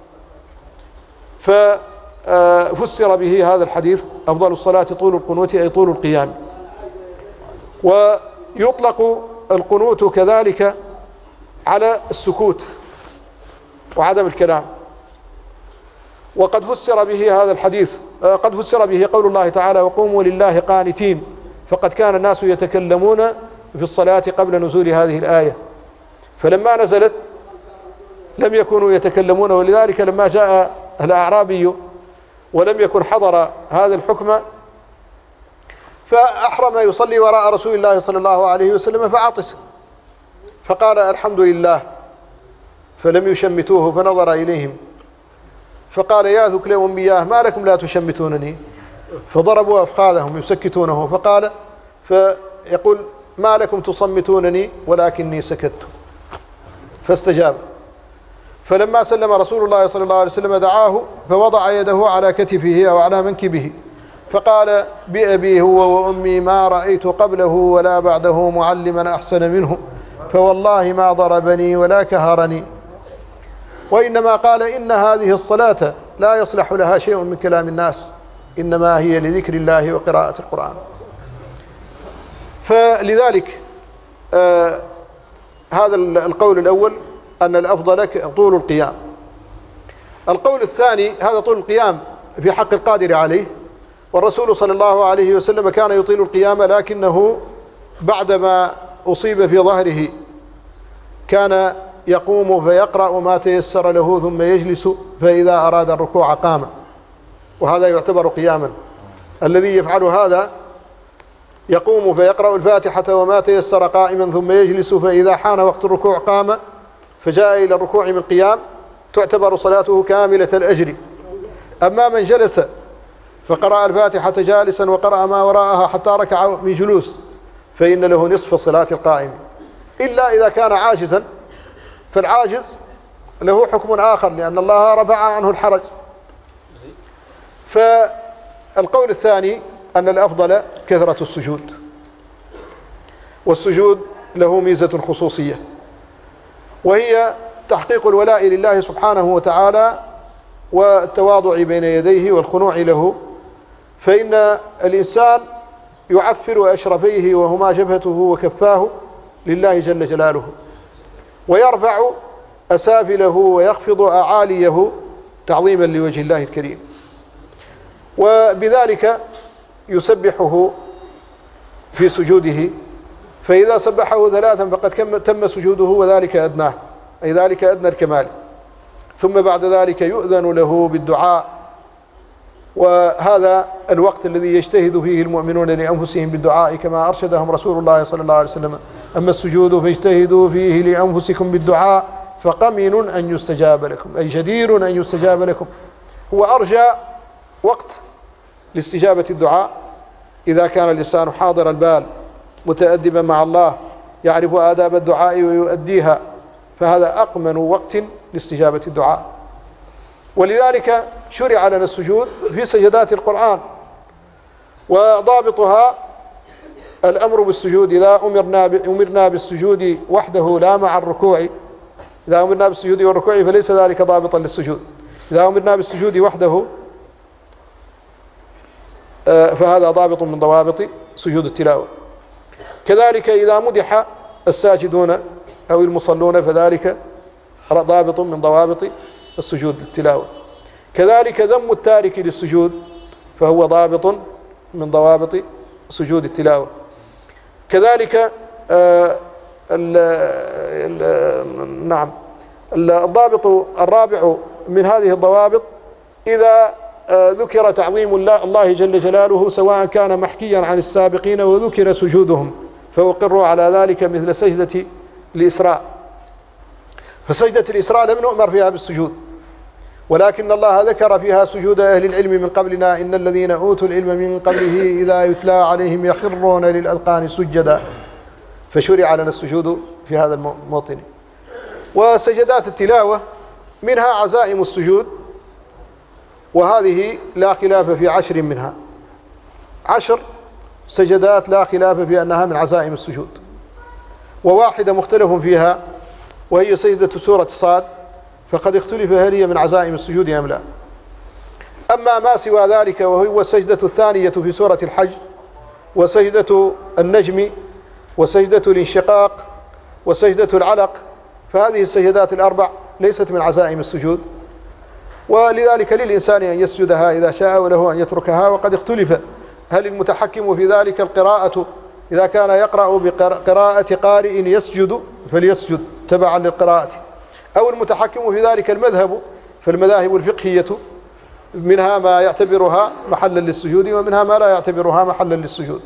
ففسر به هذا الحديث أفضل الصلاة طول القنوت أي طول القيام. ويطلق القنوت كذلك على السكوت وعدم الكلام. وقد فسر به هذا الحديث، قد فسر به قول الله تعالى وقوموا لله قانتين، فقد كان الناس يتكلمون في الصلاة قبل نزول هذه الآية، فلما نزلت لم يكونوا يتكلمون. ولذلك لما جاء الأعرابي ولم يكن حضر هذا الحكم فأحرم يصلي وراء رسول الله صلى الله عليه وسلم فعطس، فقال الحمد لله، فلم يشمتوه، فنظر إليهم فقال يا ذكل وانبياه ما لكم لا تشمتونني، فضربوا أفخاذهم يسكتونه، فقال فيقول ما لكم تصمتونني ولكني سكت، فاستجاب. فلما سلم رسول الله صلى الله عليه وسلم دعاه فوضع يده على كتفه أو على منكبه، فقال بأبي هو وأمي ما رأيت قبله ولا بعده معلما أحسن منه، فوالله ما ضربني ولا كهرني. وإنما قال إن هذه الصلاة لا يصلح لها شيء من كلام الناس، إنما هي لذكر الله وقراءة القرآن. فلذلك هذا القول الأول أن الأفضل طول القيام. القول الثاني هذا طول القيام في حق القادر عليه، والرسول صلى الله عليه وسلم كان يطيل القيام، لكنه بعدما أصيب في ظهره كان يقوم فيقرأ ما تيسر له ثم يجلس، فإذا أراد الركوع قام، وهذا يعتبر قياما. الذي يفعل هذا يقوم فيقرأ الفاتحة وما تيسر قائما ثم يجلس، فإذا حان وقت الركوع قام فجاء إلى الركوع من قيام، تعتبر صلاته كاملة الأجر. أما من جلس فقرأ الفاتحة جالسا وقرأ ما وراءها حتى ركع من جلوس، فإن له نصف صلاة القائم، إلا إذا كان عاجزا، فالعاجز له حكم آخر، لأن الله رفع عنه الحرج. فالقول الثاني أن الأفضل كثرة السجود، والسجود له ميزة خصوصية، وهي تحقيق الولاء لله سبحانه وتعالى والتواضع بين يديه والخنوع له. فإن الإنسان يعفر أشرفيه وهما جبهته وكفاه لله جل جلاله، ويرفع أسافله ويخفض أعاليه تعظيما لوجه الله الكريم، وبذلك يسبحه في سجوده. فإذا سبحه 3 فقد تم سجوده، وذلك أدناه، أي ذلك أدنى الكمال. ثم بعد ذلك يؤذن له بالدعاء، وهذا الوقت الذي يجتهد فيه المؤمنون لأنفسهم بالدعاء كما أرشدهم رسول الله صلى الله عليه وسلم: أما السجود فاجتهدوا فيه لأنفسكم بالدعاء فقمن أن يستجاب لكم، أي جدير أن يستجاب لكم. هو أرجى وقت لاستجابة الدعاء إذا كان الإنسان حاضر البال متأدبا مع الله، يعرف آداب الدعاء ويؤديها، فهذا أقمن وقت لاستجابة الدعاء. ولذلك شرع لنا السجود في سجدات القرآن، وضابطها الأمر بالسجود. إذا أمرنا بالسجود وحده لا مع الركوع، إذا أمرنا بالسجود والركوع فليس ذلك ضابطا للسجود. إذا أمرنا بالسجود وحده فهذا ضابط من ضوابط سجود التلاوة. كذلك إذا مدح الساجدون أو المصلون فذلك ضابط من ضوابط السجود التلاوة. كذلك ذم التارك للسجود فهو ضابط من ضوابط سجود التلاوة. كذلك الضابط الرابع من هذه الضوابط إذا ذكر تعظيم الله جل جلاله سواء كان محكيا عن السابقين وذكر سجودهم فأقروا على ذلك، مثل سجدة الإسراء. فسجدة الإسراء لم نؤمر فيها بالسجود، ولكن الله ذكر فيها سجود أهل العلم من قبلنا: إن الذين أوتوا العلم من قبله إذا يتلى عليهم يخرون للأذقان سجدا. فشرع لنا السجود في هذا الموطن. وسجدات التلاوة منها عزائم السجود، وهذه لا خلاف في 10 منها، 10 سجدات لا خلاف في أنها من عزائم السجود، وواحدة مختلف فيها وهي سجدة سورة صاد، فقد اختلف هل هي من عزائم السجود أم لا. أما ما سوى ذلك وهو السجدة الثانية في سورة الحج، وسجدة النجم، وسجدة الانشقاق، وسجدة العلق، فهذه السجدات الأربع ليست من عزائم السجود، ولذلك للإنسان أن يسجدها إذا شاء وله أن يتركها. وقد اختلف هل المتحكم في ذلك القراءة، إذا كان يقرأ بقراءة قارئ يسجد فليسجد تبعا للقراءة، أو المتحكم في ذلك المذهب. فالمذاهب الفقهية منها ما يعتبرها محلا للسجود ومنها ما لا يعتبرها محلا للسجود.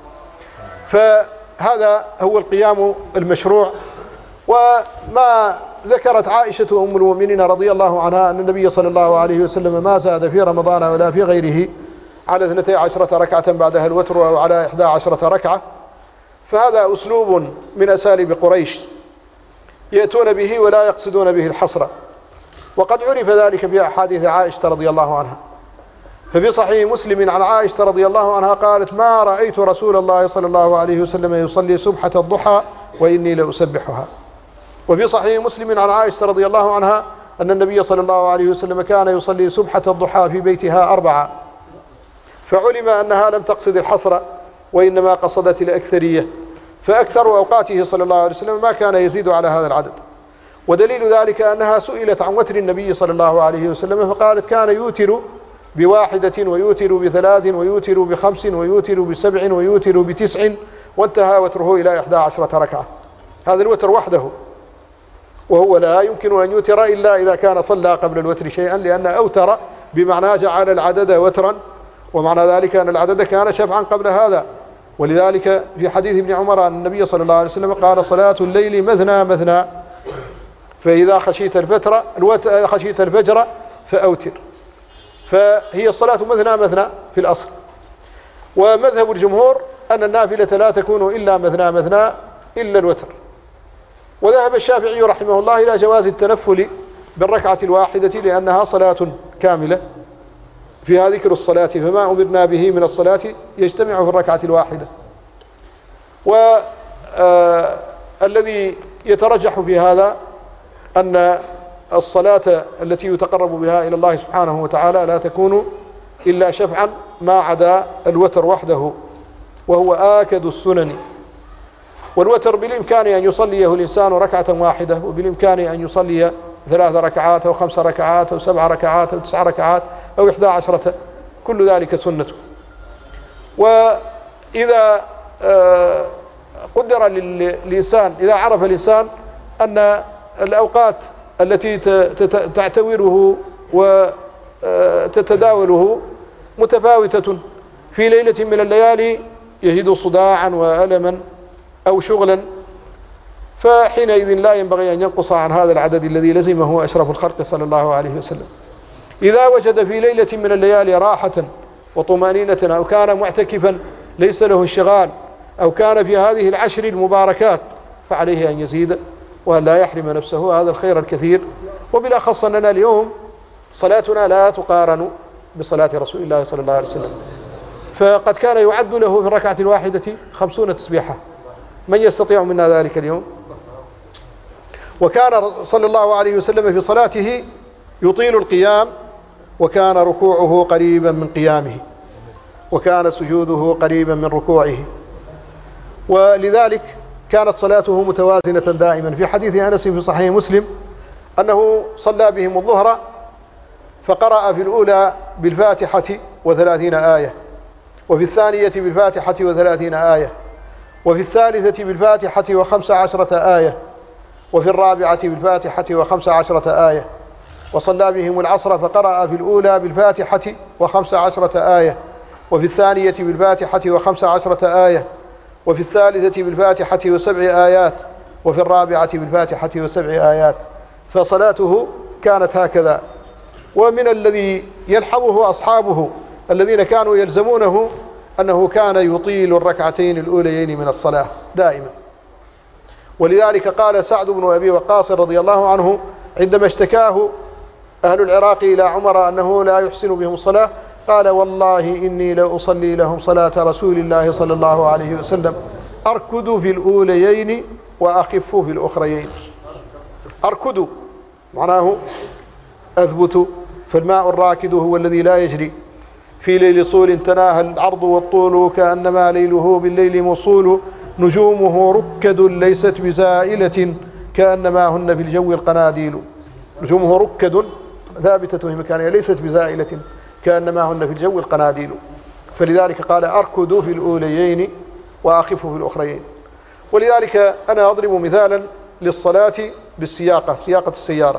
فهذا هو القيام المشروع. وما ذكرت عائشة أم المؤمنين رضي الله عنها أن النبي صلى الله عليه وسلم ما زاد في رمضان ولا في غيره على 12 ركعة بعدها الوتر أو على 11 ركعة، فهذا أسلوب من أساليب قريش يأتون به ولا يقصدون به الحصر، وقد عرف ذلك في أحاديث عائشة رضي الله عنها. ففي صحيح مسلم عن عائشة رضي الله عنها قالت: ما رأيت رسول الله صلى الله عليه وسلم يصلي سبحة الضحى وإني لأسبحها. وفي صحيح مسلم عن عائشة رضي الله عنها أن النبي صلى الله عليه وسلم كان يصلي سبحة الضحى في بيتها 4، فعلم أنها لم تقصد الحصر وإنما قصدت الأكثرية، فأكثر أوقاته صلى الله عليه وسلم ما كان يزيد على هذا العدد. ودليل ذلك أنها سئلت عن وتر النبي صلى الله عليه وسلم فقالت: كان يوتر ب1 ويوتر ب3 ويوتر ب5 ويوتر ب7 ويوتر ب9، وانتهى وتره إلى 11 ركعة. هذا الوتر وحده. وهو لا يمكن أن يوتر إلا إذا كان صلى قبل الوتر شيئا، لأن أوتر بمعنى جعل العدد وترا، ومعنى ذلك أن العدد كان شفعا قبل هذا. ولذلك في حديث ابن عمر أن النبي صلى الله عليه وسلم قال: صلاة الليل مثنى مثنى، فإذا خشيت الفجر فأوتر. فهي الصلاة مثنى مثنى في الأصل. ومذهب الجمهور أن النافلة لا تكون إلا مثنى مثنى إلا الوتر. وذهب الشافعي رحمه الله إلى جواز التنفل بالركعة الواحدة لأنها صلاة كاملة، فيها ذكر الصلاة، فما أمرنا به من الصلاة يجتمع في الركعة الواحدة. والذي يترجح في هذا أن الصلاة التي يتقرب بها إلى الله سبحانه وتعالى لا تكون إلا شفعا ما عدا الوتر وحده، وهو آكد السنن. والوتر بالإمكان أن يصليه الإنسان ركعة واحدة، وبالإمكان أن يصلي 3 ركعات أو 5 ركعات أو 7 ركعات أو 9 ركعات أو 11، كل ذلك سنته. وإذا قدر للإنسان، إذا عرف الإنسان أن الأوقات التي تعتوره وتتداوله متفاوتة، في ليلة من الليالي يجد صداعا وألما أو شغلا، فحينئذ لا ينبغي أن ينقص عن هذا العدد الذي لزمه أشرف الخلق صلى الله عليه وسلم. إذا وجد في ليلة من الليالي راحة وطمأنينة، أو كان معتكفا ليس له انشغال، أو كان في هذه العشر المباركات، فعليه أن يزيد وأن لا يحرم نفسه هذا الخير الكثير. وبالأخص أننا اليوم صلاتنا لا تقارن بصلاة رسول الله صلى الله عليه وسلم، فقد كان يعد له في الركعة الواحدة 50 تسبيحة. من يستطيع منا ذلك اليوم؟ وكان صلى الله عليه وسلم في صلاته يطيل القيام، وكان ركوعه قريبا من قيامه، وكان سجوده قريبا من ركوعه، ولذلك كانت صلاته متوازنة دائما. في حديث أنس في صحيح مسلم أنه صلى بهم الظهر فقرأ في الأولى بالفاتحة 30 آية، وفي الثانية بالفاتحة 30 آية، وفي الثالثة بالفاتحة 15 آية، وفي الرابعة بالفاتحة 15 آية. وصلى بهم العصر فقرأ في الأولى بالفاتحة 15 آية، وفي الثانية بالفاتحة 15 آية، وفي الثالثة بالفاتحة 7 آيات، وفي الرابعة بالفاتحة 7 آيات. فصلاته كانت هكذا. ومن الذي يلحظه أصحابه الذين كانوا يلزمونه أنه كان يطيل الركعتين الأوليين من الصلاة دائما. ولذلك قال سعد بن أبي وقاص رضي الله عنه عندما اشتكاه أهل العراق إلى عمر أنه لا يحسن بهم الصلاة، قال: والله إني لأصلي لهم صلاة رسول الله صلى الله عليه وسلم، أركض في الأوليين وأخف في الأخريين. أركض معناه أثبت، فالماء الراكد هو الذي لا يجري. في ليل صول تناهى العرض والطول، كأنما ليله بالليل موصول، نجومه ركد ليست بزائلة، كأنما هن في الجو القناديل. نجومه ركد ثابتة في مكانها ليست بزائلة، كأنما هن في الجو القناديل. فلذلك قال: أركض في الأوليين وأخف في الأخريين. ولذلك أنا أضرب مثالا للصلاة بالسياقة، سياقة السيارة.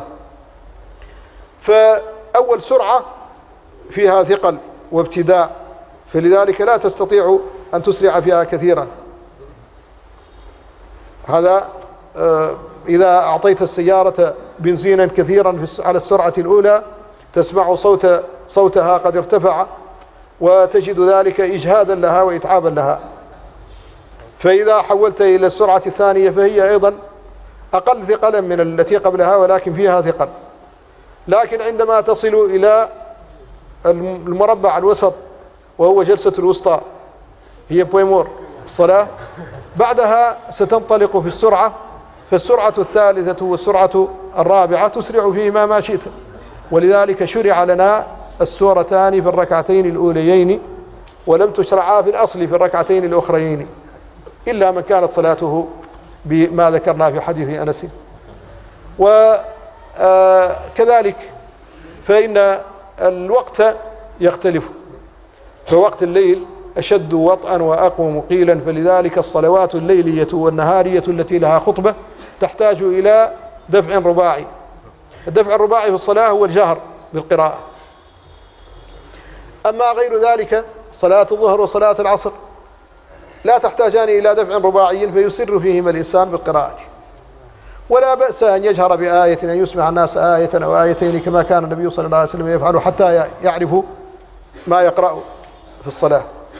فأول سرعة فيها ثقل وابتداء، فلذلك لا تستطيع أن تسرع فيها كثيرا. هذا إذا أعطيت السيارة بنزينا كثيرا على السرعة الأولى تسمع صوتها قد ارتفع، وتجد ذلك إجهادا لها وإتعابا لها. فإذا حولت إلى السرعة الثانية فهي أيضا أقل ثقلا من التي قبلها، ولكن فيها ثقل. لكن عندما تصل إلى المربع الوسط وهو جلسة الوسطى، هي بويمور الصلاة، بعدها ستنطلق في السرعة، فالسرعة الثالثة والسرعة الرابعة تسرع فيهما ما شئت. ولذلك شرع لنا السورتان في الركعتين الأوليين، ولم تشرعا في الأصل في الركعتين الأخريين، إلا من كانت صلاته بما ذكرنا في حديث أنس. وكذلك فإن الوقت يختلف، فوقت الليل أشد وطئا وأقوم قيلا، فلذلك الصلوات الليلية والنهارية التي لها خطبة تحتاج إلى دفع رباعي. الدفع الرباعي في الصلاة هو الجهر بالقراءة. أما غير ذلك صلاة الظهر وصلاة العصر لا تحتاجان إلى دفع رباعي فيسر فيهما الإنسان بالقراءة، ولا بأس أن يجهر بآية، أن يسمع الناس آية أو آيتين كما كان النبي صلى الله عليه وسلم يفعل حتى يعرفوا ما يقرأ في الصلاة.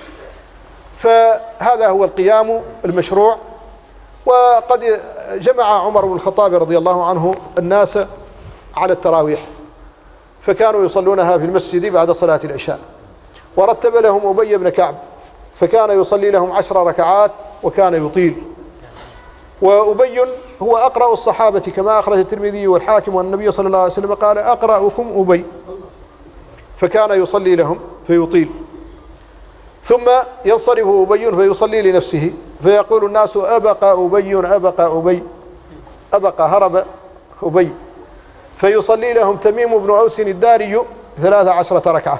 فهذا هو القيام المشروع. وقد جمع عمر بن الخطاب رضي الله عنه الناس على التراويح، فكانوا يصلونها في المسجد بعد صلاة العشاء، ورتب لهم أبي بن كعب فكان يصلي لهم 10 ركعات وكان يطيل. وأبي هو أقرأ الصحابة كما أخرج الترمذي والحاكم، والنبي صلى الله عليه وسلم قال أقرأكم أبي، فكان يصلي لهم فيطيل. ثم ينصرف أبي فيصلي لنفسه فيقول الناس أبقى أبي أبقى أبي، أبقى هرب أبي، فيصلي لهم تميم بن أوس الداري 13 ركعة.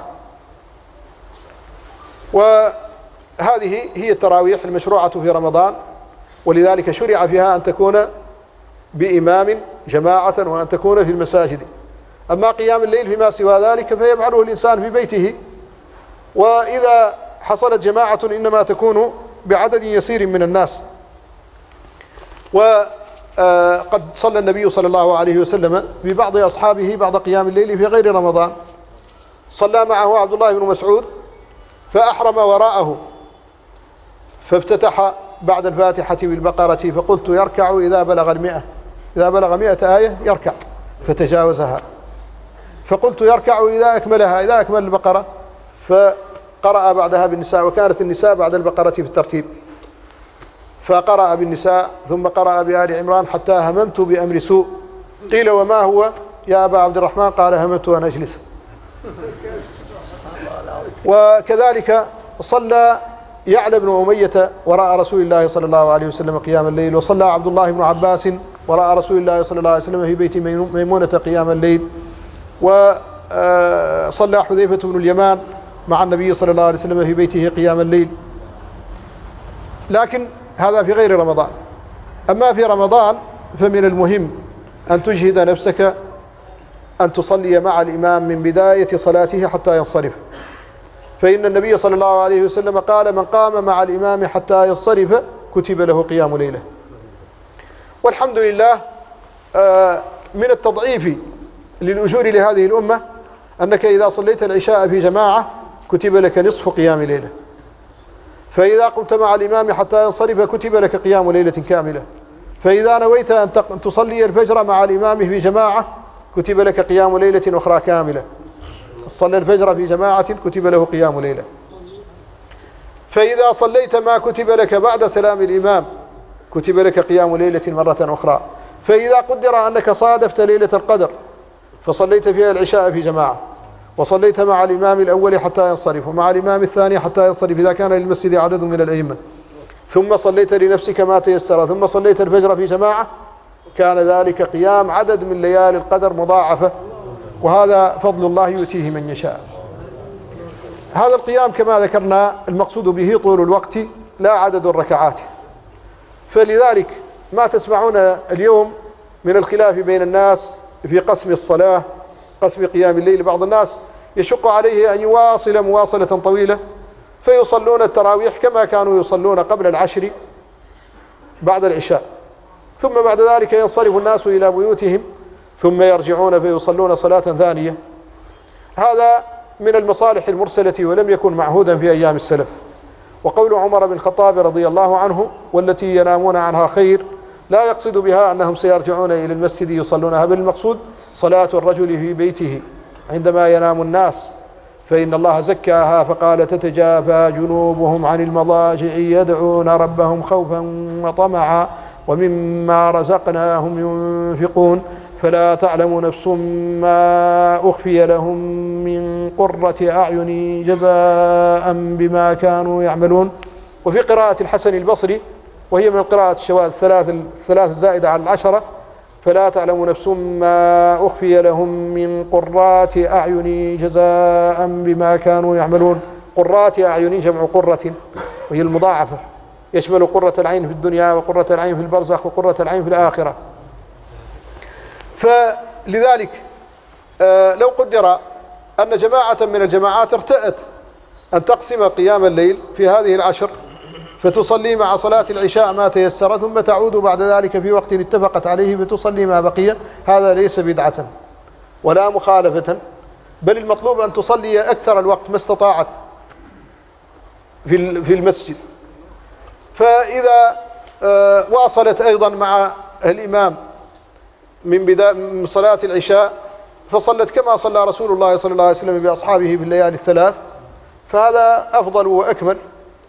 وهذه هي التراويح المشروعة في رمضان، ولذلك شرع فيها أن تكون بإمام جماعة وأن تكون في المساجد. أما قيام الليل فيما سوى ذلك فيفعله الإنسان في بيته، وإذا حصلت جماعة إنما تكون بعدد يسير من الناس. وقد صلى النبي صلى الله عليه وسلم ببعض أصحابه بعض قيام الليل في غير رمضان. صلى معه عبد الله بن مسعود فأحرم وراءه، فافتتح بعد الفاتحة بالبقرة، فقلت يركع إذا بلغ 100 آية يركع، فتجاوزها. فقلت يركع إذا أكملها، إذا أكمل البقرة، فقرأ بعدها بالنساء، وكانت النساء بعد البقرة في الترتيب، فقرأ بالنساء ثم قرأ بآل عمران حتى هممت بأمر سوء. قيل وما هو يا أبا عبد الرحمن؟ قال هممت أن أجلس. وكذلك صلى يعلى بن أمية وراء رسول الله صلى الله عليه وسلم قيام الليل، وصلى عبد الله بن عباس وراء رسول الله صلى الله عليه وسلم في بيت ميمونة قيام الليل، وصلى حذيفة بن اليمان مع النبي صلى الله عليه وسلم في بيته قيام الليل. لكن هذا في غير رمضان. أما في رمضان فمن المهم أن تجهد نفسك أن تصلي مع الإمام من بداية صلاته حتى ينصرف، فإن النبي صلى الله عليه وسلم قال من قام مع الإمام حتى ينصرف كتب له قيام ليلة. والحمد لله من التضعيف للأجور لهذه الأمة أنك إذا صليت العشاء في جماعة كتب لك نصف قيام ليلة، فإذا قمت مع الإمام حتى ينصرف كتب لك قيام ليلة كاملة، فإذا نويت أن تصلي الفجر مع الإمام في جماعة كتب لك قيام ليلة أخرى كاملة. صلى الفجر في جماعة كتب له قيام ليلة. فإذا صليت ما كتب لك بعد سلام الإمام كتب لك قيام ليلة مرة أخرى. فإذا قدر أنك صادفت ليلة القدر فصليت فيها العشاء في جماعة، وصليت مع الإمام الأول حتى ينصرف، ومع الإمام الثاني حتى ينصرف إذا كان للمسجد عدد من الأئمة، ثم صليت لنفسك ما تيسر، ثم صليت الفجر في جماعة، كان ذلك قيام عدد من ليالي القدر مضاعفة، وهذا فضل الله يؤتيه من يشاء. هذا القيام كما ذكرنا المقصود به طول الوقت لا عدد الركعات. فلذلك ما تسمعون اليوم من الخلاف بين الناس في قسم الصلاة، قسم قيام الليل. بعض الناس يشق عليه أن يواصل مواصلة طويلة فيصلون التراويح كما كانوا يصلون قبل العشر بعد العشاء، ثم بعد ذلك ينصرف الناس إلى بيوتهم ثم يرجعون فيصلون صلاة ثانية. هذا من المصالح المرسلة ولم يكن معهودا في أيام السلف. وقول عمر بن الخطاب رضي الله عنه والتي ينامون عنها خير لا يقصد بها أنهم سيرجعون إلى المسجد يصلونها، بل المقصود صلاة الرجل في بيته عندما ينام الناس، فإن الله زكاها فقال تتجافى جنوبهم عن المضاجع يدعون ربهم خوفا وطمعا ومما رزقناهم ينفقون فلا تعلم نفس ما أخفي لهم من قرة أعين جزاء بما كانوا يعملون. وفي قراءة الحسن البصري وهي من قراءة الشواذ الثلاث الزائدة على 10 فلا تعلم نفس ما أخفي لهم من قرات أعين جزاء بما كانوا يعملون. قرات أعين جمع قرة وهي المضاعفة، يشمل قرة العين في الدنيا وقرة العين في البرزخ وقرة العين في الآخرة. فلذلك لو قدر أن جماعة من الجماعات ارتأت أن تقسم قيام الليل في هذه العشر فتصلي مع صلاة العشاء ما تيسر ثم تعود بعد ذلك في وقت اتفقت عليه فتصلي ما بقي، هذا ليس بدعة ولا مخالفة، بل المطلوب أن تصلي أكثر الوقت ما استطاعت في المسجد. فإذا واصلت أيضا مع الإمام من صلاة العشاء فصلت كما صلى رسول الله صلى الله عليه وسلم بأصحابه بالليالي الثلاث فهذا أفضل وأكمل.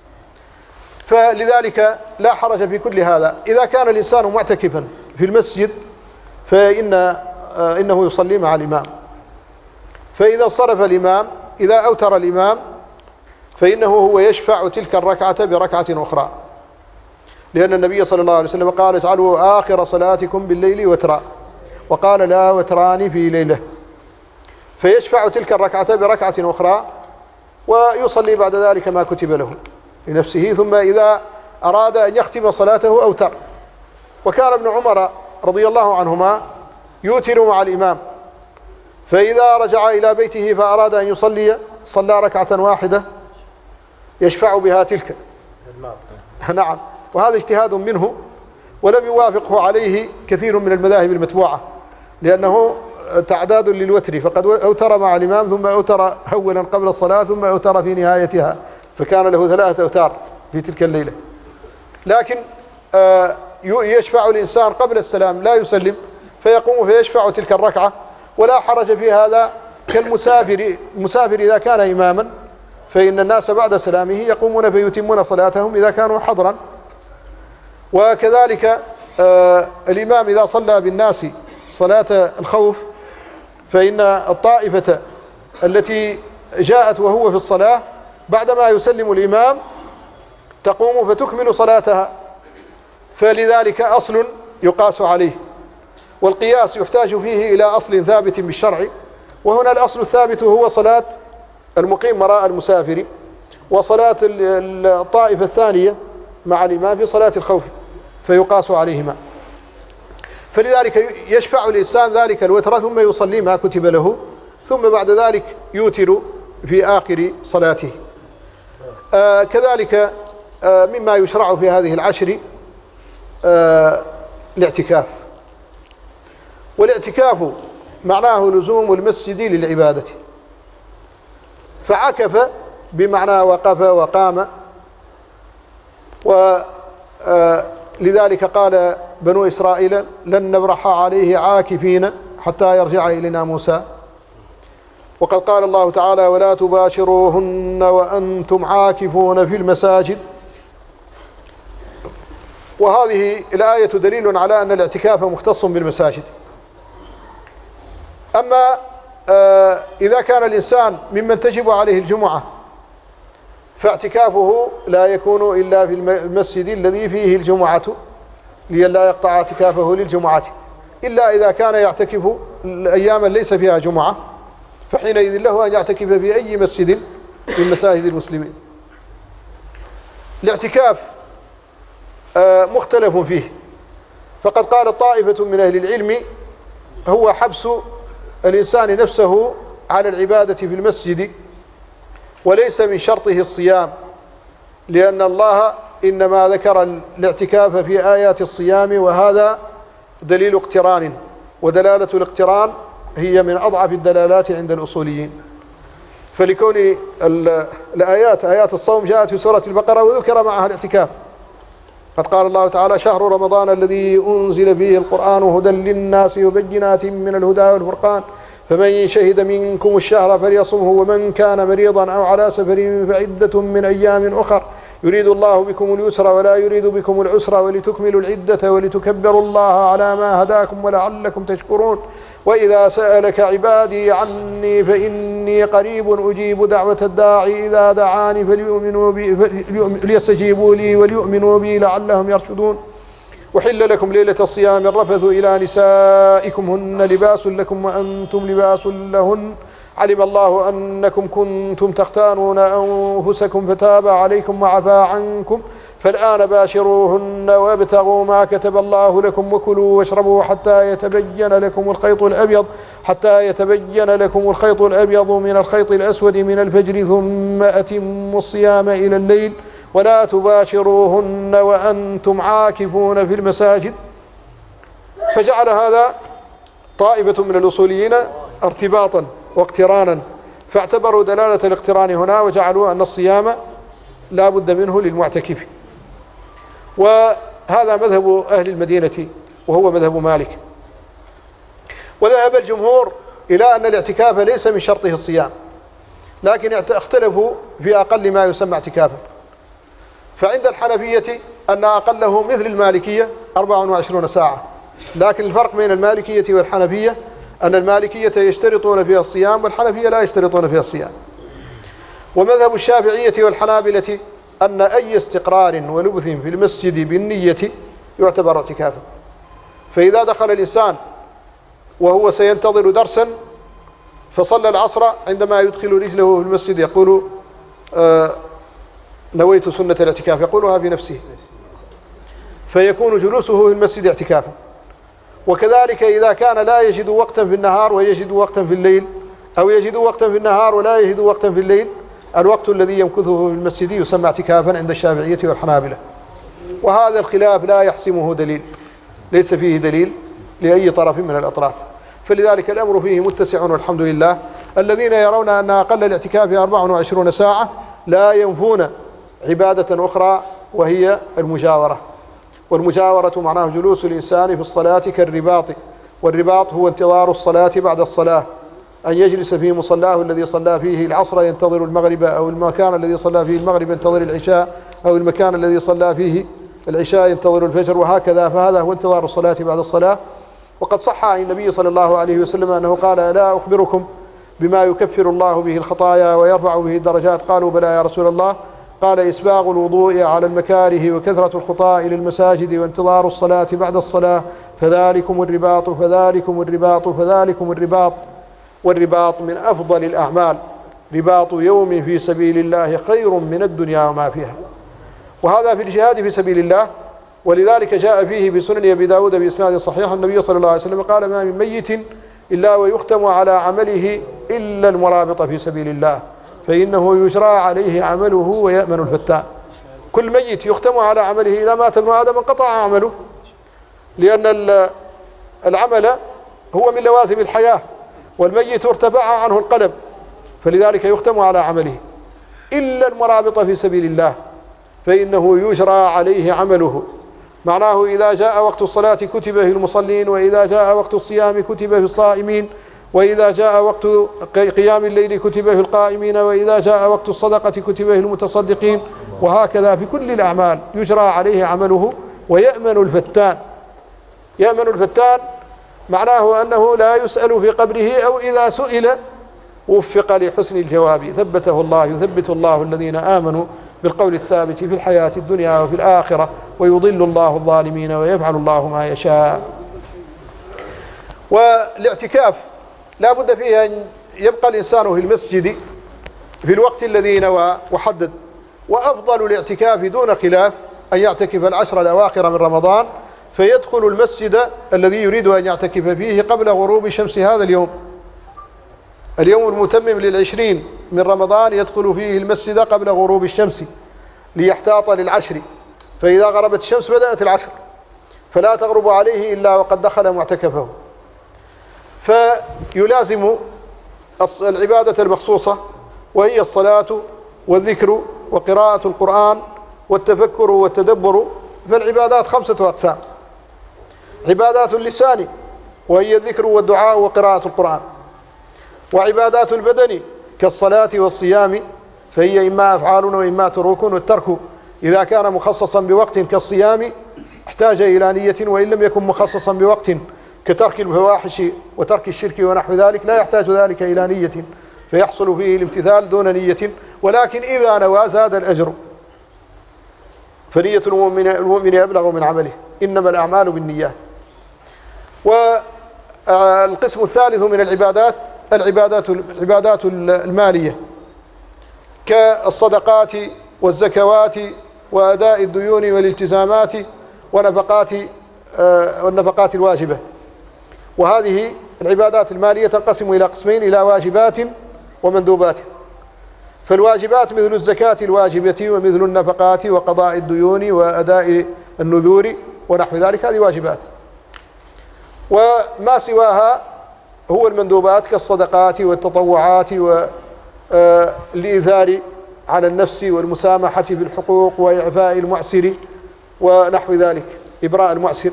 فلذلك لا حرج في كل هذا. إذا كان الإنسان معتكفا في المسجد فإنه يصلي مع الإمام، فإذا انصرف الإمام إذا أوتر الإمام فإنه هو يشفع تلك الركعة بركعة أخرى، لأن النبي صلى الله عليه وسلم قال اجعلوا آخر صلاتكم بالليل وترا، وقال لا وتران في ليلة، فيشفع تلك الركعة بركعة أخرى ويصلي بعد ذلك ما كتب له لنفسه، ثم إذا أراد أن يختم صلاته أوتر. وكان ابن عمر رضي الله عنهما يوتر مع الإمام، فإذا رجع إلى بيته فأراد أن يصلي صلى ركعة واحدة يشفع بها تلك. نعم، وهذا اجتهاد منه ولم يوافقه عليه كثير من المذاهب المتبوعة، لأنه تعداد للوتر، فقد أوتر مع الإمام ثم أوتر أولا قبل الصلاة ثم أوتر في نهايتها، فكان له 3 أوتار في تلك الليلة. لكن يشفع الإنسان قبل السلام لا يسلم فيقوم فيشفع تلك الركعة، ولا حرج في هذا المسافر إذا كان إماما فإن الناس بعد سلامه يقومون فيتمون صلاتهم إذا كانوا حضرا. وكذلك الإمام إذا صلى بالناس صلاة الخوف فإن الطائفة التي جاءت وهو في الصلاة بعدما يسلم الإمام تقوم فتكمل صلاتها، فلذلك أصل يقاس عليه، والقياس يحتاج فيه إلى أصل ثابت بالشرع، وهنا الأصل الثابت هو صلاة المقيم وراء المسافر وصلاة الطائفة الثانية مع الإمام في صلاة الخوف، فيقاس عليهما. فلذلك يشفع الإنسان ذلك الوتر ثم يصلي ما كتب له، ثم بعد ذلك يوتر في آخر صلاته. كذلك مما يشرع في هذه العشر الاعتكاف، والاعتكاف معناه لزوم المسجد للعبادة، فعكف بمعنى وقف وقام، ولذلك قال بنو إسرائيل لن نبرح عليه عاكفين حتى يرجع إلينا موسى. وقد قال الله تعالى ولا تباشروهن وأنتم عاكفون في المساجد. وهذه الآية دليل على أن الاعتكاف مختص بالمساجد. أما إذا كان الإنسان ممن تجب عليه الجمعة فاعتكافه لا يكون إلا في المسجد الذي فيه الجمعة لئلا يقطع اعتكافه للجمعة، إلا إذا كان يعتكف أياما ليس فيها جمعة فحينئذ له أن يعتكف في أي مسجد من مساجد المسلمين. الاعتكاف مختلف فيه، فقد قال طائفة من أهل العلم هو حبس الإنسان نفسه على العبادة في المسجد، وليس من شرطه الصيام، لأن الله إنما ذكر الاعتكاف في آيات الصيام، وهذا دليل اقتران، ودلالة الاقتران هي من أضعف الدلالات عند الأصوليين. فلكون آيات الصوم جاءت في سورة البقرة وذكر معها الاعتكاف، قد قال الله تعالى شهر رمضان الذي أنزل فيه القرآن هدى للناس وبينات من الهدى والفرقان فمن شهد منكم الشهر فليصمه ومن كان مريضا أو على سفر فعدة من أيام أخر يريد الله بكم اليسر ولا يريد بكم العسر ولتكملوا العدة ولتكبروا الله على ما هداكم ولعلكم تشكرون. وإذا سألك عبادي عني فإني قريب أجيب دعوة الداعي إذا دعاني فليستجيبوا لي وليؤمنوا بي لعلهم يرشدون. وحل لكم ليلة الصيام الرفث إلى نسائكم هن لباس لكم وأنتم لباس لهن علم الله أنكم كنتم تختانون أنفسكم فتاب عليكم وعفى عنكم فالآن باشروهن وابتغوا ما كتب الله لكم وكلوا واشربوا حتى يتبين لكم الخيط الأبيض من الخيط الأسود من الفجر ثم أتموا الصيام إلى الليل ولا تباشروهن وأنتم عاكفون في المساجد. فجعل هذا طائفة من الأصوليين ارتباطا واقترانا، فاعتبروا دلالة الاقتران هنا وجعلوا أن الصيام لا بد منه للمعتكف. وهذا مذهب أهل المدينة وهو مذهب مالك. وذهب الجمهور إلى أن الاعتكاف ليس من شرطه الصيام، لكن اختلفوا في أقل ما يسمى اعتكافا. فعند الحنفية أن أقله مثل المالكية 24 ساعة، لكن الفرق بين المالكية والحنفية أن المالكية يشترطون فيها الصيام والحنفية لا يشترطون فيها الصيام. ومذهب الشافعية والحنابلة أن أي استقرار ولبث في المسجد بالنية يعتبر اعتكافا. فإذا دخل الإنسان وهو سينتظر درسا فصلى العصر، عندما يدخل رجله في المسجد يقول نويت سنة الاعتكاف، يقولها في نفسه، فيكون جلوسه في المسجد اعتكافا. وكذلك إذا كان لا يجد وقتا في النهار ويجد وقتا في الليل، أو يجد وقتا في النهار ولا يجد وقتا في الليل، الوقت الذي يمكثه في المسجد يسمى اعتكافا عند الشافعية والحنابلة. وهذا الخلاف لا يحسمه دليل، ليس فيه دليل لأي طرف من الأطراف، فلذلك الأمر فيه متسع والحمد لله. الذين يرون أن أقل الاعتكاف 24 ساعة لا ينفون عبادة أخرى وهي المجاورة. والمجاورة معناه جلوس الإنسان في الصلاة كالرباط، والرباط هو انتظار الصلاة بعد الصلاة، أن يجلس في مصلاه الذي صلى فيه العصر ينتظر المغرب، أو المكان الذي صلى فيه المغرب ينتظر العشاء، أو المكان الذي صلى فيه العشاء ينتظر الفجر، وهكذا. فهذا هو انتظار الصلاة بعد الصلاة. وقد صح عن النبي صلى الله عليه وسلم أنه قال: لا أخبركم بما يكفر الله به الخطايا ويرفع به الدرجات؟ قالوا: بلى يا رسول الله. قال: إسباغ الوضوء على المكاره وكثرة الخطاء إلى المساجد وانتظار الصلاة بعد الصلاة، فذلكم الرباط فذلكم الرباط فذلكم الرباط. والرباط من أفضل الأعمال، رباط يوم في سبيل الله خير من الدنيا وما فيها. وهذا في الجهاد في سبيل الله. ولذلك جاء فيه بسنن أبي داود بإسناد صحيح النبي صلى الله عليه وسلم قال: ما من ميت إلا ويختم على عمله إلا المرابط في سبيل الله، فإنه يجرى عليه عمله ويأمن الفتان. كل ميت يختم على عمله، إذا مات ابن آدم انقطع عمله، لأن العمل هو من لوازم الحياة، والميت ارتفع عنه القلم، فلذلك يختم على عمله إلا المرابط في سبيل الله، فإنه يجرى عليه عمله. معناه إذا جاء وقت الصلاة كتب في المصلين، وإذا جاء وقت الصيام كتب في الصائمين، وإذا جاء وقت قيام الليل كتب في القائمين، وإذا جاء وقت الصدقة كتب في المتصدقين، وهكذا في كل الأعمال يجرى عليه عمله ويأمن الفتان. يأمن الفتان معناه أنه لا يسأل في قبره، أو إذا سئل وفق لحسن الجواب. ثبته الله، يثبت الله الذين آمنوا بالقول الثابت في الحياة الدنيا وفي الآخرة، ويضل الله الظالمين ويفعل الله ما يشاء. والاعتكاف لا بد فيه أن يبقى الإنسان في المسجد في الوقت الذي نوى وحدد. وأفضل الاعتكاف دون خلاف أن يعتكف العشر الأواخر من رمضان، فيدخل المسجد الذي يريد أن يعتكف فيه قبل غروب شمس هذا اليوم المتمم لل20 من رمضان، يدخل فيه المسجد قبل غروب الشمس ليحتاط للعشر، فإذا غربت الشمس بدأت العشر، فلا تغرب عليه إلا وقد دخل معتكفه. فيلازم العبادة المخصوصة، وهي الصلاة والذكر وقراءة القرآن والتفكر والتدبر. فالعبادات 5 أقسام: عبادات اللسان وهي الذكر والدعاء وقراءة القرآن، وعبادات البدن كالصلاة والصيام فهي إما أفعال وإما تروك، والترك إذا كان مخصصا بوقت كالصيام احتاج إلى نية، وإن لم يكن مخصصا بوقت كترك الفواحش وترك الشرك ونحو ذلك لا يحتاج ذلك إلى نية، فيحصل فيه الامتثال دون نية. ولكن إذا نوى زاد الأجر، فنية المؤمن أبلغ من عمله، إنما الأعمال بالنيات. والقسم الثالث من العبادات العبادات المالية كالصدقات والزكوات وأداء الديون والالتزامات والنفقات الواجبة. وهذه العبادات المالية تنقسم إلى قسمين: إلى واجبات ومندوبات. فالواجبات مثل الزكاة الواجبة ومثل النفقات وقضاء الديون وأداء النذور ونحو ذلك، هذه واجبات. وما سواها هو المندوبات كالصدقات والتطوعات والإيثار على النفس والمسامحة في الحقوق وإعفاء المعسر ونحو ذلك، إبراء المعسر.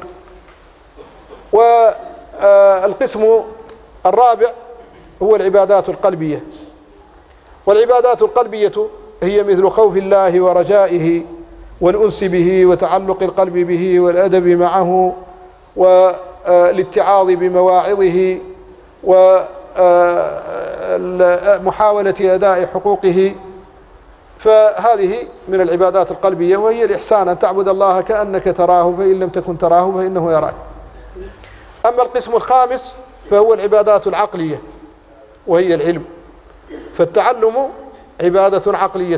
والقسم الرابع هو العبادات القلبية. والعبادات القلبية هي مثل خوف الله ورجائه والأنس به وتعلق القلب به والأدب معه والاتعاظ بمواعظه ومحاولة أداء حقوقه. فهذه من العبادات القلبية، وهي الإحسان، أن تعبد الله كأنك تراه فإن لم تكن تراه فإنه يراك. أما القسم الخامس فهو العبادات العقلية، وهي العلم. فالتعلم عبادة عقلية،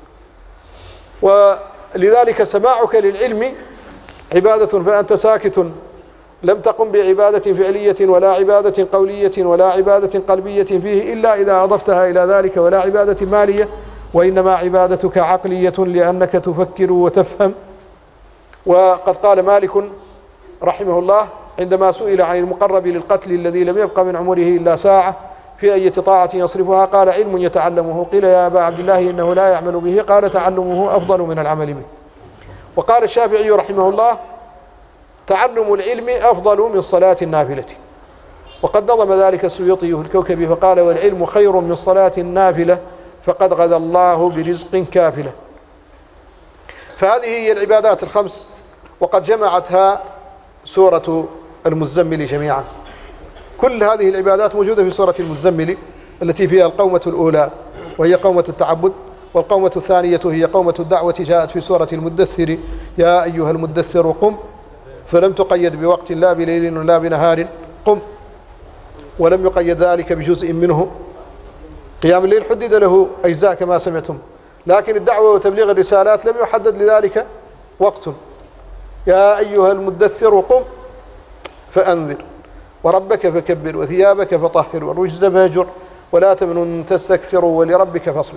ولذلك سماعك للعلم عبادة، فأنت ساكت لم تقم بعبادة فعلية ولا عبادة قولية ولا عبادة قلبية فيه إلا إذا أضفتها إلى ذلك، ولا عبادة مالية، وإنما عبادتك عقلية لأنك تفكر وتفهم. وقد قال مالك رحمه الله عندما سئل عن المقرب للقتل الذي لم يبق من عمره إلا ساعة في أي طاعة يصرفها، قال: علم يتعلمه. قيل: يا أبا عبد الله إنه لا يعمل به. قال: تعلمه أفضل من العمل به. وقال الشافعي رحمه الله: تعلم العلم أفضل من صلاة النافلة. وقد نظم ذلك السيوطي في الكوكب فقال: والعلم خير من صلاة النافلة فقد غذى الله برزق كافلة. فهذه هي العبادات الخمس، وقد جمعتها سورة المزمل جميعا. كل هذه العبادات موجودة في سورة المزمل التي فيها القومة الأولى وهي قومة التعبد، والقومة الثانية هي قومة الدعوة جاءت في سورة المدثر: يا أيها المدثر قم، فلم تقيد بوقت لا بليل ولا بنهار، قم، ولم يقيد ذلك بجزء منه. قيام الليل حدد له أجزاء كما سمعتم، لكن الدعوة وتبليغ الرسالات لم يحدد لذلك وقت. يا أيها المدثر قم فأنذر وربك فكبر وثيابك فطهر والرجز فاهجر ولا تمنن تستكثر ولربك فاصبر.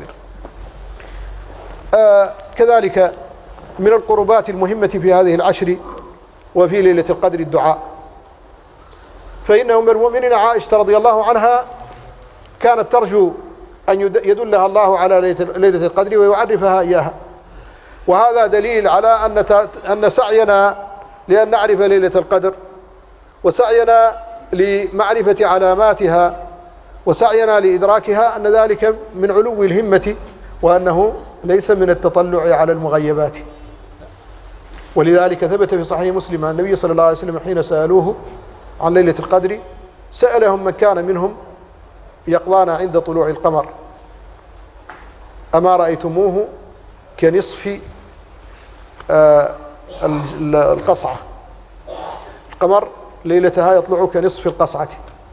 كذلك من القربات المهمة في هذه العشر وفي ليلة القدر الدعاء. فإنه من المؤمنين عائشة رضي الله عنها كانت ترجو أن يدلها الله على ليلة القدر ويعرفها إياها، وهذا دليل على أن سعينا لأن نعرف ليلة القدر، وسعينا لمعرفة علاماتها، وسعينا لإدراكها أن ذلك من علو الهمة، وأنه ليس من التطلع على المغيبات. ولذلك ثبت في صحيح مسلم عن النبي صلى الله عليه وسلم حين سألوه عن ليلة القدر سألهم من كان منهم يقضان عند طلوع القمر: أما رأيتموه كنصف القصعة؟ القمر ليلتها يطلع كنصف القصعة.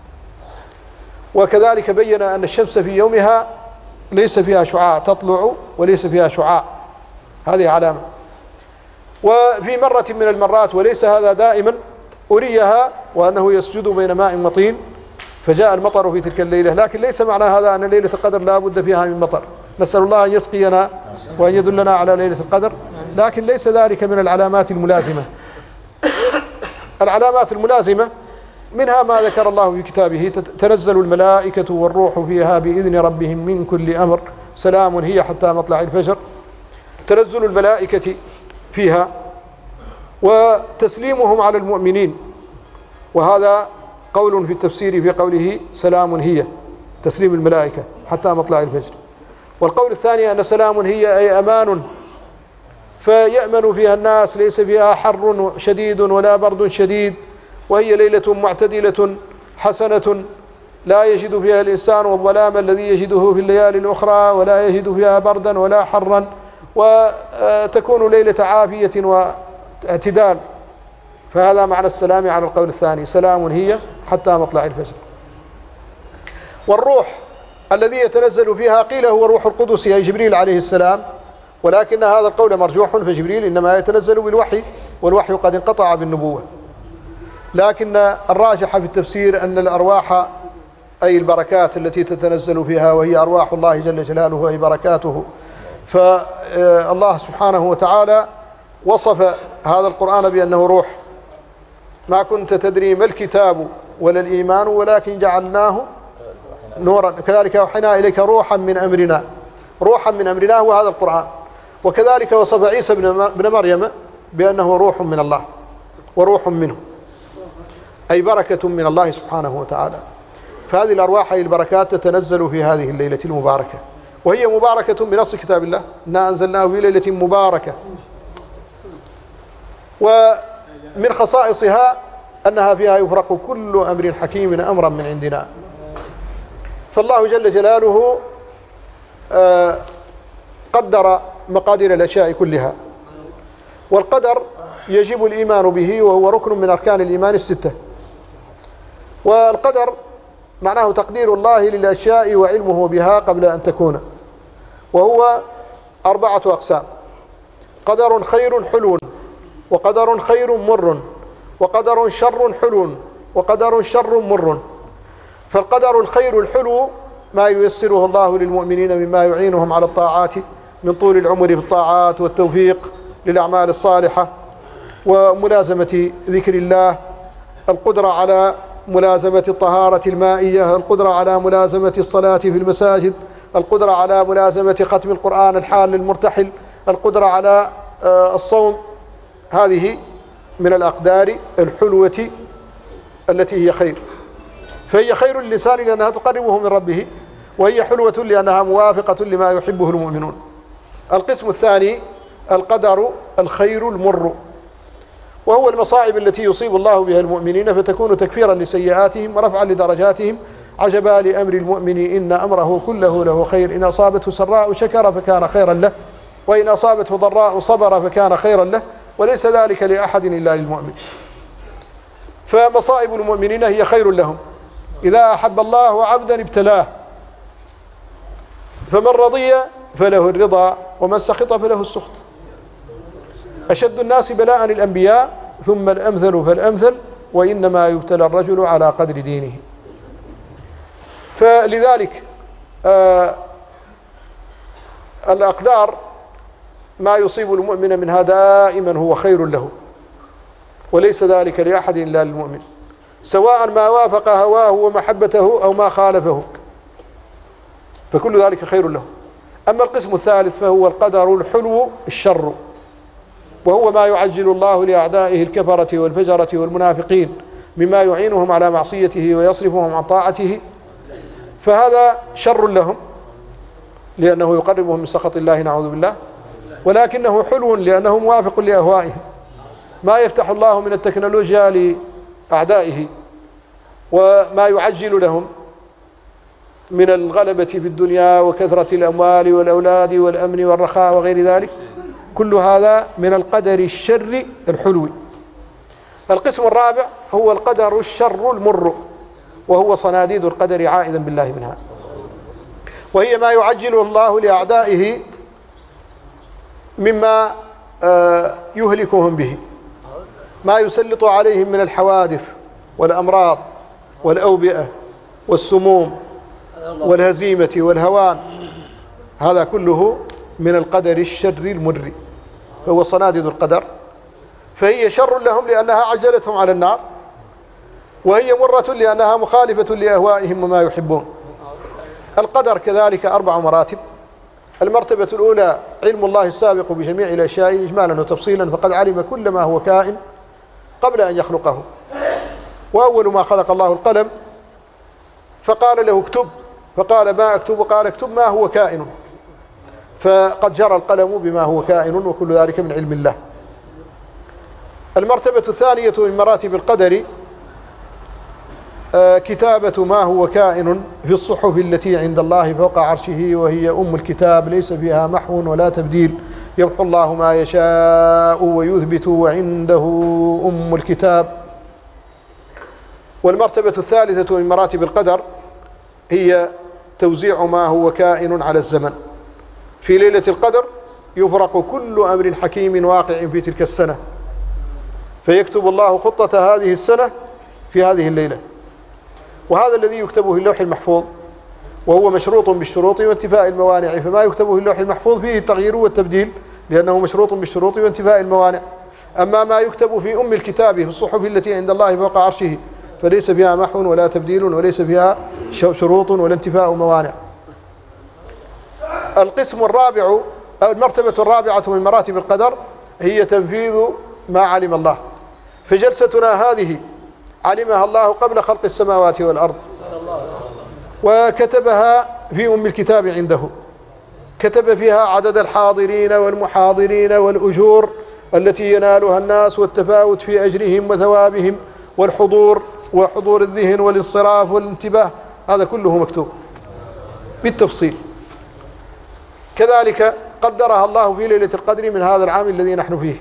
وكذلك بين أن الشمس في يومها ليس فيها شعاع، تطلع وليس فيها شعاع، هذه علامة. وفي مرة من المرات، وليس هذا دائما، أريها وأنه يسجد بين ماء وطين فجاء المطر في تلك الليلة، لكن ليس معنى هذا أن ليلة القدر لا بد فيها من مطر. نسأل الله أن يسقينا وأن يدلنا على ليلة القدر، لكن ليس ذلك من العلامات الملازمة. العلامات الملازمة منها ما ذكر الله في كتابه: تنزل الملائكة والروح فيها بإذن ربهم من كل أمر سلام هي حتى مطلع الفجر. تنزل الملائكة فيها وتسليمهم على المؤمنين، وهذا قول في التفسير في قوله سلام هي، تسليم الملائكة حتى مطلع الفجر. والقول الثاني أن سلام هي أي أمان، فيأمن فيها الناس، ليس فيها حر شديد ولا برد شديد، وهي ليلة معتدلة حسنة لا يجد فيها الإنسان الظلام الذي يجده في الليالي الأخرى، ولا يجد فيها بردا ولا حرا، وتكون ليلة عافية واعتدال. فهذا معنى السلام على القول الثاني: سلام هي حتى مطلع الفجر. والروح الذي يتنزل فيها قيل هو روح القدس أي جبريل عليه السلام، ولكن هذا القول مرجوح، فجبريل إنما يتنزل بالوحي، والوحي قد انقطع بالنبوة. لكن الراجح في التفسير أن الأرواح أي البركات التي تتنزل فيها، وهي أرواح الله جل جلاله أي بركاته. فالله سبحانه وتعالى وصف هذا القرآن بأنه روح. ما كنت تدري ما الكتاب ولا الإيمان ولكن جعلناه نورا، كذلك أوحينا إليك روحا من أمرنا. روحا من أمرنا هو هذا القرآن. وكذلك وصف عيسى بن مريم بأنه روح من الله وروح منه، أي بركة من الله سبحانه وتعالى. فهذه الأرواح أي البركات تتنزل في هذه الليلة المباركة، وهي مباركة بنص كتاب الله: إنا أنزلناه في ليلة مباركة. ومن خصائصها أنها فيها يفرق كل أمر حكيم أمرا من عندنا. فالله جل جلاله قدر مقادير الأشياء كلها، والقدر يجب الإيمان به، وهو ركن من أركان الإيمان الستة. والقدر معناه تقدير الله للأشياء وعلمه بها قبل أن تكون، وهو 4 أقسام: قدر خير حلو، وقدر خير مر، وقدر شر حلو، وقدر شر مر. فالقدر الخير الحلو ما ييسره الله للمؤمنين مما يعينهم على الطاعات من طول العمر في الطاعات والتوفيق للأعمال الصالحة وملازمة ذكر الله، القدرة على ملازمة الطهارة المائية، القدرة على ملازمة الصلاة في المساجد، القدرة على ملازمة ختم القرآن الحال للمرتحل، القدرة على الصوم. هذه من الأقدار الحلوة التي هي خير، فهي خير للإنسان لأنها تقربه من ربه، وهي حلوة لأنها موافقة لما يحبه المؤمنون. القسم الثاني القدر الخير المر، وهو المصائب التي يصيب الله بها المؤمنين فتكون تكفيرا لسيئاتهم ورفعا لدرجاتهم. عجبا لأمر المؤمن إن أمره كله له خير، إن أصابته سراء شكر فكان خيرا له، وإن أصابته ضراء صبر فكان خيرا له، وليس ذلك لأحد إلا للمؤمن. فمصائب المؤمنين هي خير لهم. إذا أحب الله عبدا ابتلاه، فمن رضي فله الرضا ومن سخط فله السخط. أشد الناس بلاء الأنبياء ثم الأمثل فالأمثل، وإنما يبتلى الرجل على قدر دينه. فلذلك الأقدار ما يصيب المؤمن منها دائما هو خير له، وليس ذلك لأحد إلا للمؤمن، سواء ما وافق هواه ومحبته أو ما خالفه، فكل ذلك خير له. أما القسم الثالث فهو القدر الحلو الشر، وهو ما يعجل الله لأعدائه الكفرة والفجرة والمنافقين مما يعينهم على معصيته ويصرفهم عن طاعته، فهذا شر لهم لأنه يقربهم من سخط الله نعوذ بالله، ولكنه حلو لأنه موافق لأهوائهم. ما يفتح الله من التكنولوجيا لأعدائه وما يعجل لهم من الغلبة في الدنيا وكثرة الأموال والأولاد والأمن والرخاء وغير ذلك، كل هذا من القدر الشر الحلو. القسم الرابع هو القدر الشر المر، وهو صناديد القدر عائدا بالله منها، وهي ما يعجل الله لأعدائه مما يهلكهم به، ما يسلط عليهم من الحوادث والأمراض والأوبئة والسموم والهزيمة والهوان، هذا كله من القدر الشر المر، فهو صناديد القدر. فهي شر لهم لأنها عجلتهم على النار، وهي مرة لأنها مخالفة لأهوائهم وما يحبون. القدر كذلك 4 مراتب. المرتبة الأولى علم الله السابق بجميع الأشياء إجمالا وتفصيلا، فقد علم كل ما هو كائن قبل أن يخلقه. وأول ما خلق الله القلم فقال له اكتب، فقال ما أكتب؟ قال اكتب ما هو كائن، فقد جرى القلم بما هو كائن، وكل ذلك من علم الله. المرتبة الثانية من مراتب القدر كتابة ما هو كائن في الصحف التي عند الله فوق عرشه، وهي أم الكتاب ليس فيها محو ولا تبديل، يمحو الله ما يشاء ويثبت وعنده أم الكتاب. والمرتبة الثالثة من مراتب القدر هي توزيع ما هو كائن على الزمن. في ليلة القدر يفرق كل أمر حكيم واقع في تلك السنة، فيكتب الله خطة هذه السنة في هذه الليلة. وهذا الذي يكتبه في اللوح المحفوظ، وهو مشروط بالشروط وانتفاء الموانع، فما يكتبه في اللوح المحفوظ فيه التغيير والتبديل لأنه مشروط بالشروط وانتفاء الموانع. أما ما يكتب في أم الكتاب في الصحف التي عند الله فوق عرشه فليس فيها محو ولا تبديل وليس فيها شروط ولا انتفاء موانع. القسم الرابع أو المرتبة الرابعة من مراتب القدر هي تنفيذ ما علم الله. فجلستنا هذه علمها الله قبل خلق السماوات والأرض، وكتبها في أم الكتاب عنده، كتب فيها عدد الحاضرين والمحاضرين والأجور التي ينالها الناس والتفاوت في أجرهم وثوابهم والحضور وحضور الذهن والانصراف والانتباه، هذا كله مكتوب بالتفصيل. كذلك قدرها الله في ليلة القدر من هذا العام الذي نحن فيه،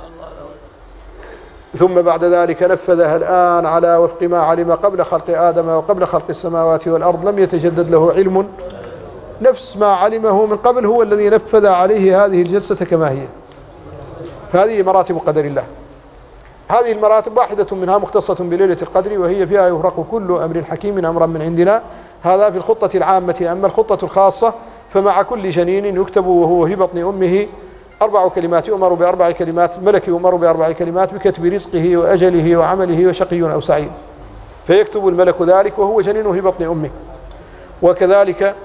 ثم بعد ذلك نفذها الآن على وفق ما علم قبل خلق آدم وقبل خلق السماوات والأرض، لم يتجدد له علم، نفس ما علمه من قبل هو الذي نفذ عليه هذه الجلسة كما هي. هذه مراتب قدر الله. هذه المراتب واحدة منها مختصة بليلة القدر، وهي فيها يفرق كل أمر حكيم أمرا من عندنا. هذا في الخطة العامة. أما الخطة الخاصة فمع كل جنين يكتب وهو في بطن أمه 4 كلمات، يؤمر ب4 كلمات، ملك يؤمر ب4 كلمات بكتب رزقه وأجله وعمله وشقي أو سعيد، فيكتب الملك ذلك وهو جنين في بطن أمه. وكذلك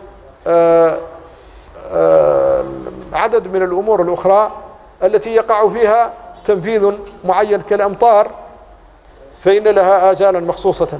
عدد من الأمور الأخرى التي يقع فيها تنفيذ معين كالأمطار فإن لها آجالا مخصوصة.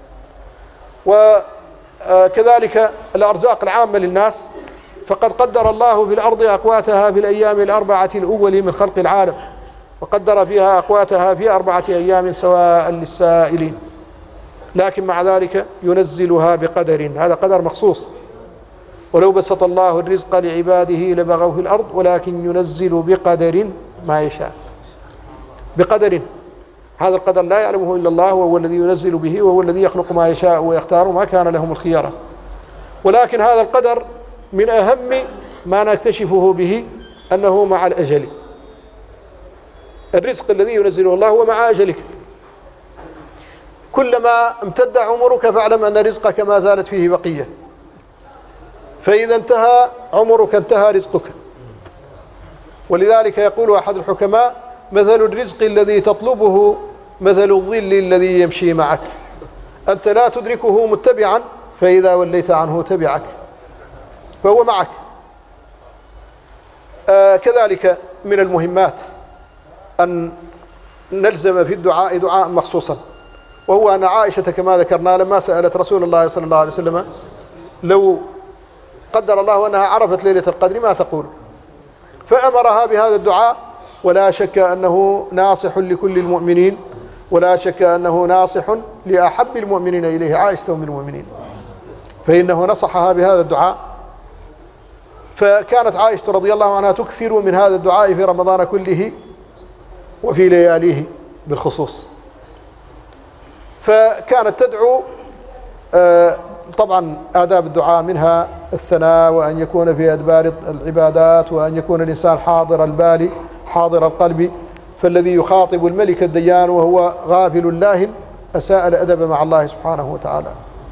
وكذلك الأرزاق العامة للناس، فقد قدر الله في الأرض أقواتها في الأيام 4 الأول من خلق العالم، وقدر فيها أقواتها في 4 أيام سواء للسائلين، لكن مع ذلك ينزلها بقدر، هذا قدر مخصوص. ولو بسط الله الرزق لعباده لبغوا في الأرض ولكن ينزل بقدر ما يشاء. بقدر، هذا القدر لا يعلمه إلا الله، وهو الذي ينزل به، وهو الذي يخلق ما يشاء ويختار، ما كان لهم الخيارة. ولكن هذا القدر من أهم ما نكتشفه به أنه مع الأجل. الرزق الذي ينزله الله هو مع أجلك. كلما امتد عمرك فاعلم أن رزقك ما زالت فيه بقية، فإذا انتهى عمرك انتهى رزقك. ولذلك يقول أحد الحكماء: مثل الرزق الذي تطلبه مثل الظل الذي يمشي معك، أنت لا تدركه متبعا، فإذا وليت عنه تبعك، فهو معك. كذلك من المهمات أن نلزم في الدعاء دعاء مخصوصا، وهو أن عائشة كما ذكرنا لما سألت رسول الله صلى الله عليه وسلم لو قدر الله أنها عرفت ليلة القدر ما تقول، فأمرها بهذا الدعاء. ولا شك أنه ناصح لكل المؤمنين، ولا شك أنه ناصح لأحب المؤمنين إليه، عائشة أم المؤمنين، فإنه نصحها بهذا الدعاء. فكانت عائشة رضي الله عنها تكثر من هذا الدعاء في رمضان كله وفي لياليه بالخصوص. فكانت تدعو، طبعا آداب الدعاء منها الثناء، وأن يكون في أدبار العبادات، وأن يكون الإنسان حاضر البال حاضر القلب. فالذي يخاطب الملك الديان وهو غافل لاهٍ أساء الأدب مع الله سبحانه وتعالى.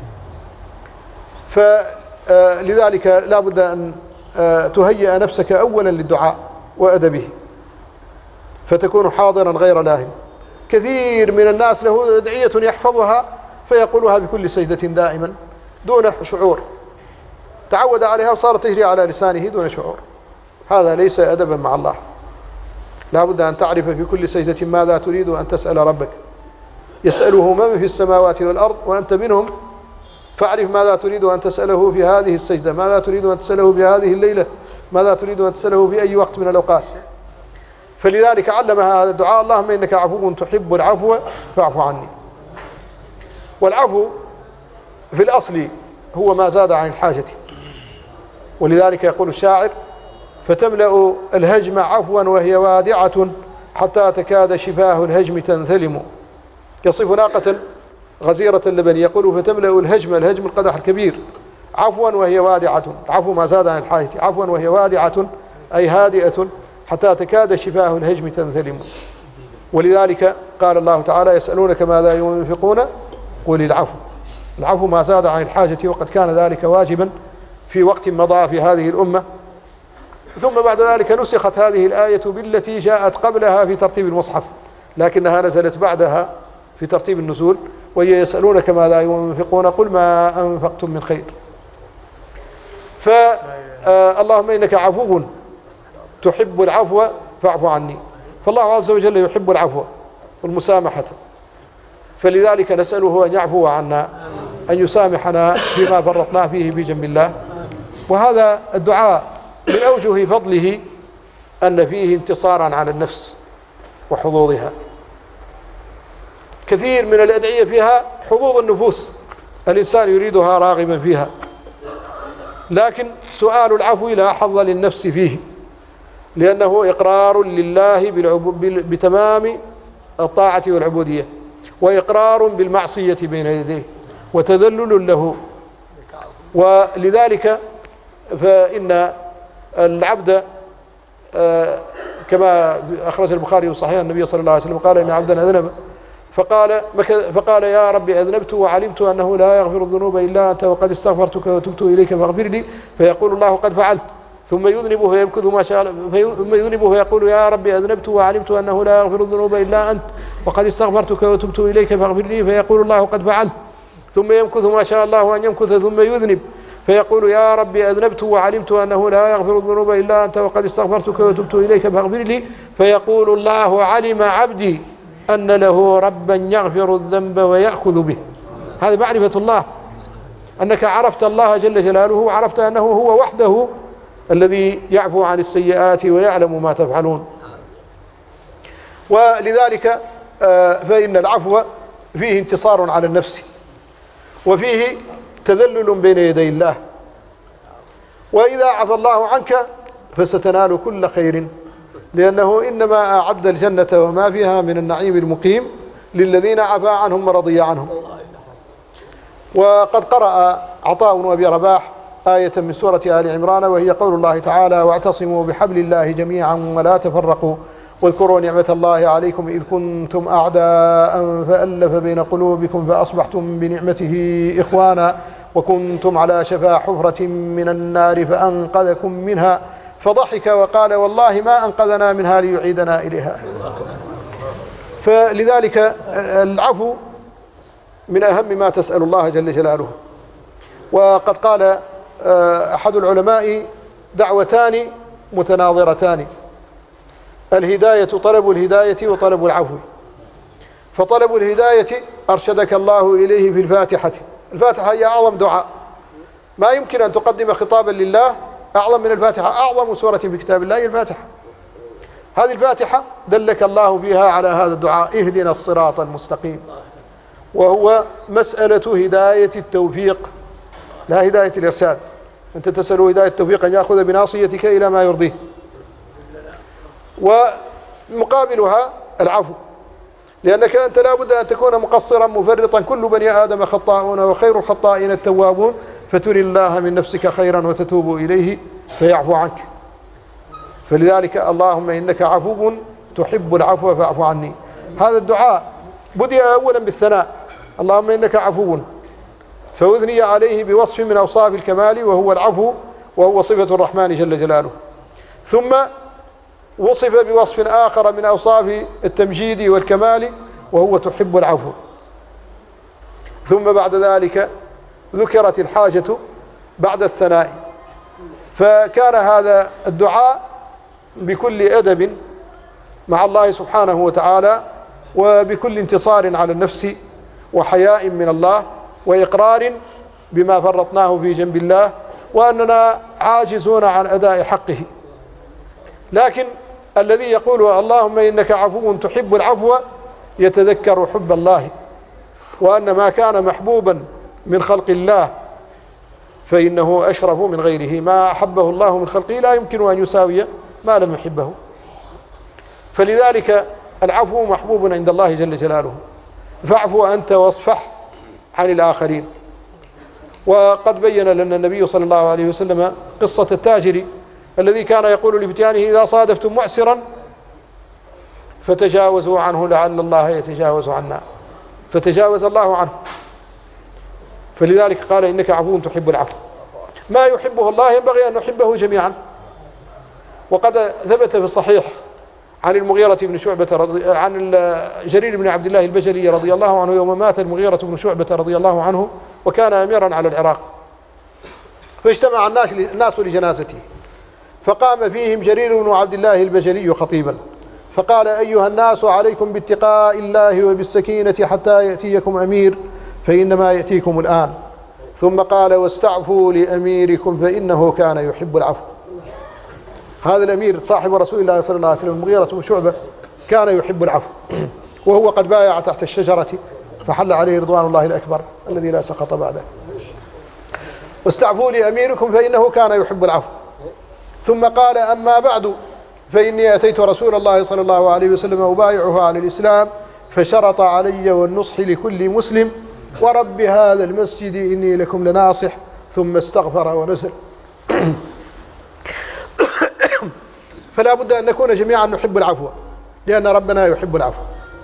فلذلك لا بد أن تهيئ نفسك أولا للدعاء وأدبه، فتكون حاضرا غير لاهٍ. كثير من الناس له أدعية يحفظها فيقولها بكل سجدة دائما دون شعور، تعود عليها وصارت تجري على لسانه دون شعور. هذا ليس أدبا مع الله. لا بد أن تعرف في كل سجدة ماذا تريد أن تسأل ربك. يسأله من في السماوات والأرض وأنت منهم، فاعرف ماذا تريد أن تسأله في هذه السجدة، ماذا تريد أن تسأله في هذه الليلة، ماذا تريد أن تسأله في أي وقت من الأوقات. فلذلك علمها هذا الدعاء: اللهم إنك عفو تحب العفو فاعف عني. والعفو في الأصل هو ما زاد عن الحاجة، ولذلك يقول الشاعر: فتملأ الهجم عفوا وهي وادعة حتى تكاد شفاه الهجم تنثلم. يصف ناقة غزيرة اللبن يقول فتملأ الهجم القدح الكبير عفوا وهي وادعة، العفو ما زاد عن الحاجة، عفوا وهي وادعة أي هادئة حتى تكاد شفاه الهجم تنثلم. ولذلك قال الله تعالى يسألونك ماذا ينفقون قل العفو ما زاد عن الحاجة، وقد كان ذلك واجبا في وقت مضى في هذه الأمة. ثم بعد ذلك نسخت هذه الآية بالتي جاءت قبلها في ترتيب المصحف، لكنها نزلت بعدها في ترتيب النزول، وهي يسألونك ماذا ينفقون قل ما أنفقتم من خير. فاللهم إنك عفو تحب العفو فاعف عني، فالله عز وجل يحب العفو والمسامحة، فلذلك نسأله أن يعفو عنا، أن يسامحنا فيما فرطنا فيه بجنب الله. وهذا الدعاء من أوجه فضله أن فيه انتصارا على النفس وحظوظها. كثير من الأدعية فيها حظوظ النفوس، الإنسان يريدها راغبا فيها، لكن سؤال العفو لا حظ للنفس فيه، لأنه إقرار لله بتمام الطاعة والعبودية، وإقرار بالمعصية بين يديه، وتذلل له. ولذلك فإن العبد كما أخرج البخاري وصحيح النبي صلى الله عليه وسلم قال إن عبدا أذنب فقال يا ربي أذنبت وعلمت أنه لا يغفر الذنوب إلا أنت وقد استغفرتك وتبت إليك فاغفر لي، فيقول الله قد فعلت، ثم يذنبه فيمكث ما شاء ثم يذنبه فيقول يا ربي أذنبت وعلمت أنه لا يغفر الذنوب إلا أنت وقد استغفرتك وتبت إليك فاغفر لي، فيقول الله قد فعلت، ثم يمكث ما شاء الله أن يمكث ثم يذنب فيقول يا ربي أذنبت وعلمت أنه لا يغفر الذنوب إلا أنت وقد استغفرتك وتبت إليك فاغفر لي، فيقول الله علم عبدي أن له ربا يغفر الذنب ويأخذ به. هذه معرفة الله، أنك عرفت الله جل جلاله، وعرفت أنه هو وحده الذي يعفو عن السيئات ويعلم ما تفعلون. ولذلك فإن العفو فيه انتصار على النفس، وفيه تذلل بين يدي الله، وإذا عفى الله عنك فستنال كل خير، لأنه إنما أعد الجنة وما فيها من النعيم المقيم للذين عفى عنهم ورضي عنهم. وقد قرأ عطاء وأبي رباح آية من سورة آل عمران، وهي قول الله تعالى واعتصموا بحبل الله جميعا ولا تفرقوا واذكروا نعمة الله عليكم إذ كنتم أعداء فألف بين قلوبكم فأصبحتم بنعمته إخوانا وكنتم على شفا حفرة من النار فأنقذكم منها، فضحك وقال والله ما أنقذنا منها ليعيدنا إليها. فلذلك العفو من أهم ما تسأل الله جل جلاله. وقد قال أحد العلماء دعوتان متناظرتان، الهداية طلب الهداية وطلب العفو. فطلب الهداية أرشدك الله إليه في الفاتحة. الفاتحة هي أعظم دعاء، ما يمكن أن تقدم خطابا لله أعظم من الفاتحة. أعظم سورة في كتاب الله هي الفاتحة. هذه الفاتحة دلك الله فيها على هذا الدعاء اهدنا الصراط المستقيم، وهو مسألة هداية التوفيق لا هداية الإرشاد. أنت تسأل هداية التوفيق أن يأخذ بناصيتك إلى ما يرضيه، ومقابلها العفو، لأنك أنت لا بد أن تكون مقصرا مفرطا، كل بني آدم خطاؤون وخير الخطائين التوابون، فتري الله من نفسك خيرا وتتوب إليه فيعفو عنك. فلذلك اللهم إنك عفو تحب العفو فاعف عني. هذا الدعاء بدأ أولا بالثناء، اللهم إنك عفو، فأثني عليه بوصف من أوصاف الكمال وهو العفو، وهو صفة الرحمن جل جلاله. ثم وصف بوصف آخر من أوصاف التمجيد والكمال وهو تحب العفو. ثم بعد ذلك ذكرت الحاجة بعد الثناء، فكان هذا الدعاء بكل أدب مع الله سبحانه وتعالى، وبكل انتصار على النفس وحياء من الله وإقرار بما فرطناه في جنب الله وأننا عاجزون عن أداء حقه. لكن الذي يقول اللهم إنك عفو تحب العفو يتذكر حب الله، وأن ما كان محبوبا من خلق الله فإنه أشرف من غيره، ما أحبه الله من خلقه لا يمكن أن يساوي ما لم يحبه. فلذلك العفو محبوب عند الله جل جلاله. فاعفو أنت واصفح عن الآخرين. وقد بين لنا النبي صلى الله عليه وسلم قصة التاجر الذي كان يقول لفتيانه إذا صادفتم معسرا فتجاوزوا عنه لعل الله يتجاوز عنا، فتجاوز الله عنه. فلذلك قال إنك عفو تحب العفو. ما يحبه الله ينبغي أن نحبه جميعا. وقد ثبت في الصحيح عن المغيرة بن شعبة عن جرير بن عبد الله البجلي رضي الله عنه يوم مات المغيرة بن شعبة رضي الله عنه وكان أميرا على العراق، فاجتمع الناس لجنازته، فقام فيهم جرير بن عبد الله البجلي خطيبا فقال: أيها الناس، عليكم باتقاء الله وبالسكينة حتى يأتيكم أمير، فإنما يأتيكم الآن. ثم قال: واستعفوا لأميركم فإنه كان يحب العفو. هذا الأمير صاحب رسول الله صلى الله عليه وسلم المغيرة بن شعبة كان يحب العفو، وهو قد بايع تحت الشجرة فحل عليه رضوان الله الأكبر الذي لا سقط بعده. واستعفوا لأميركم فإنه كان يحب العفو. ثم قال: أما بعد، فإني أتيت رسول الله صلى الله عليه وسلم أبايعه على الإسلام، فشرط علي والنصح لكل مسلم، ورب هذا المسجد إني لكم لناصح. ثم استغفر ونزل. فلا بد أن نكون جميعا نحب العفو، لأن ربنا يحب العفو.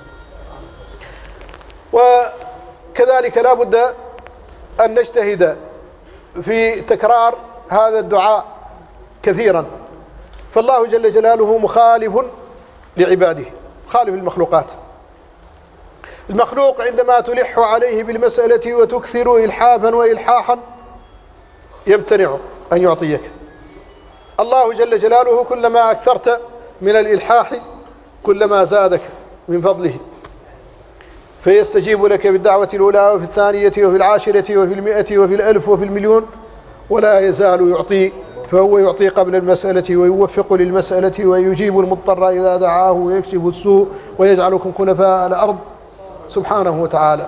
وكذلك لا بد أن نجتهد في تكرار هذا الدعاء كثيرا، فالله جل جلاله مخالف لعباده، خالف المخلوقات. المخلوق عندما تلح عليه بالمسألة وتكثر إلحافا وإلحاحا يمتنع أن يعطيك. الله جل جلاله كلما أكثرت من الإلحاح كلما زادك من فضله، فيستجيب لك بالدعوة الأولى وفي الثانية وفي العاشرة وفي 100 وفي 1000 وفي 1,000,000، ولا يزال يعطي. فهو يعطي قبل المسألة ويوفق للمسألة ويجيب المضطر إذا دعاه ويكشف السوء ويجعلكم خلفاء الأرض سبحانه وتعالى.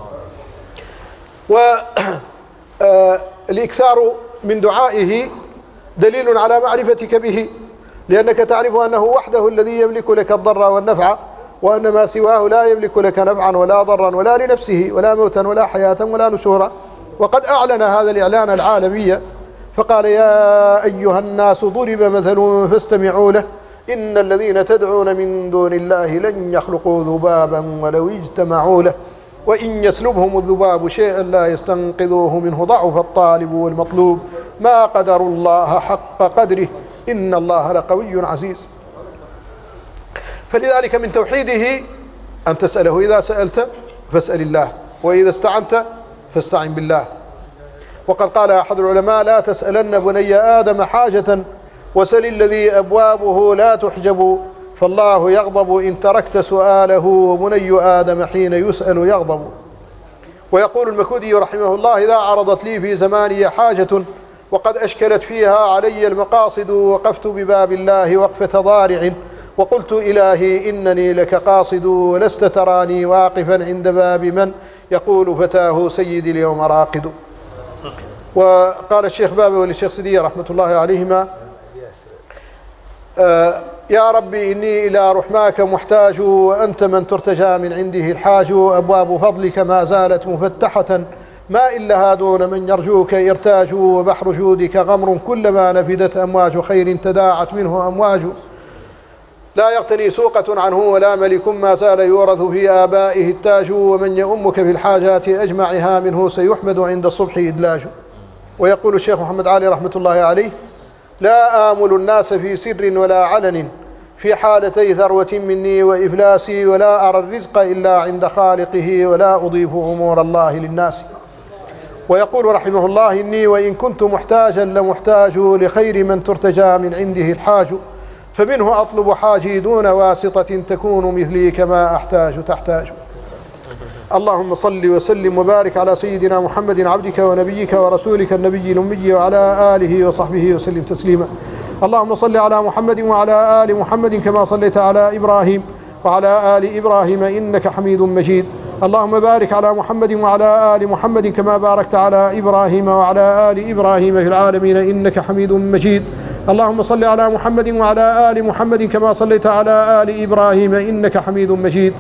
والإكثار من دعائه دليل على معرفتك به، لأنك تعرف أنه وحده الذي يملك لك الضر والنفع، وأن ما سواه لا يملك لك نفعا ولا ضرا ولا لنفسه ولا موتا ولا حياة ولا نشورا. وقد أعلن هذا الإعلان العالمي فقال: يا أيها الناس ضرب مثل فاستمعوا له، إن الذين تدعون من دون الله لن يخلقوا ذبابا ولو اجتمعوا له، وإن يسلبهم الذباب شيئا لا يستنقذوه منه، ضعف الطالب والمطلوب، ما قدروا الله حق قدره، إن الله لقوي عزيز. فلذلك من توحيده أن تسأله، إذا سألت فاسأل الله، وإذا استعنت فاستعن بالله. وقد قال أحد العلماء: لا تسألن بني آدم حاجة وسل الذي أبوابه لا تحجب، فالله يغضب إن تركت سؤاله، وبني آدم حين يسأل يغضب. ويقول المكودي رحمه الله: إذا عرضت لي في زماني حاجة وقد أشكلت فيها علي المقاصد، وقفت بباب الله وقفة ضارع، وقلت إلهي إنني لك قاصد، ولست تراني واقفا عند باب من يقول فتاه سيدي اليوم راقد. وقال الشيخ بابا والشيخ سدية رحمة الله عليهما: يا ربي إني إلى رحماك محتاج، وأنت من ترتجى من عنده الحاج، أبواب فضلك ما زالت مفتحة، ما إلا دون من يرجوك إرتاج، وبحر جودك غمر كلما نفدت أمواج خير تداعت منه أمواج، لا يغتني سوقة عنه ولا ملك ما زال يورث في آبائه التاج، ومن يؤمك في الحاجات أجمعها منه سيحمد عند الصبح إدلاج. ويقول الشيخ محمد علي رحمة الله عليه: لا آمل الناس في سر ولا علن، في حالتي ثروة مني وإفلاسي، ولا أرى الرزق إلا عند خالقه، ولا أضيف أمور الله للناس. ويقول رحمه الله: إني وإن كنت محتاجا لمحتاج لخير من ترتجى من عنده الحاج، فمنه أطلب حاجي دون واسطة، تكون مثلي كما أحتاج تحتاج. اللهم صل وسلم وبارك على سيدنا محمد عبدك ونبيك ورسولك النبي الأمي، وعلى آله وصحبه وسلم تسليما. اللهم صل على محمد وعلى آل محمد كما صليت على إبراهيم وعلى آل إبراهيم إنك حميد مجيد. اللهم بارك على محمد وعلى آل محمد كما باركت على إبراهيم وعلى آل إبراهيم في العالمين إنك حميد مجيد. اللهم صل على محمد وعلى آل محمد كما صليت على آل إبراهيم إنك حميد مجيد.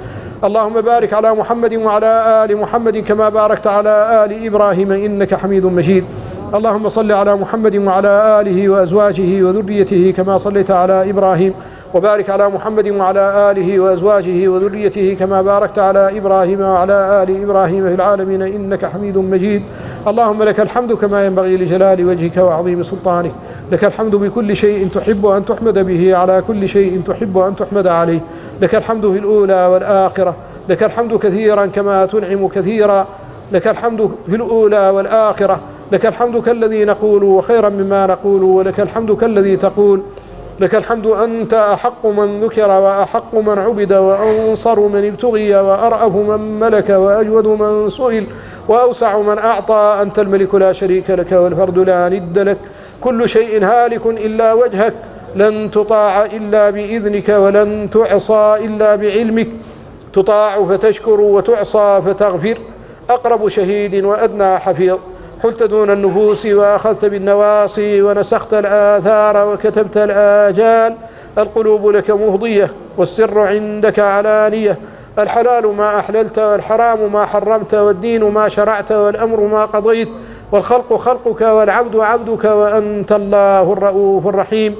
اللهم بارك على محمد وعلى آل محمد كما باركت على آل إبراهيم إنك حميد مجيد. اللهم صل على محمد وعلى آله وأزواجه وذريته كما صليت على إبراهيم، وبارك على محمد وعلى آله وأزواجه وذريته كما باركت على إبراهيم وعلى آل إبراهيم في العالمين إنك حميد مجيد. اللهم لك الحمد كما ينبغي لجلال وجهك وعظيم سلطانك. لك الحمد بكل شيء تحب أن تحمد به على كل شيء تحب أن تحمد عليه. لك الحمد في الأولى والآخرة، لك الحمد كثيرا كما تنعم كثيرا. لك الحمد في الأولى والآخرة، لك الحمد كالذي نقول وخيرا مما نقول، ولك الحمد كالذي تقول. لك الحمد أنت أحق من ذكر وأحق من عبد وأنصر من ابتغي وأرأف من ملك وأجود من سئل وأوسع من أعطى. أنت الملك لا شريك لك والفرد لا ند لك. كل شيء هالك إلا وجهك، لن تطاع إلا بإذنك ولن تعصى إلا بعلمك. تطاع فتشكر وتعصى فتغفر. أقرب شهيد وأدنى حفيظ. حلت دون النفوس وأخذت بالنواصي ونسخت الآثار وكتبت الآجال. القلوب لك مهضية والسر عندك علانية. الحلال ما أحللت والحرام ما حرمت، والدين ما شرعت والأمر ما قضيت، والخلق خلقك والعبد عبدك، وأنت الله الرؤوف الرحيم.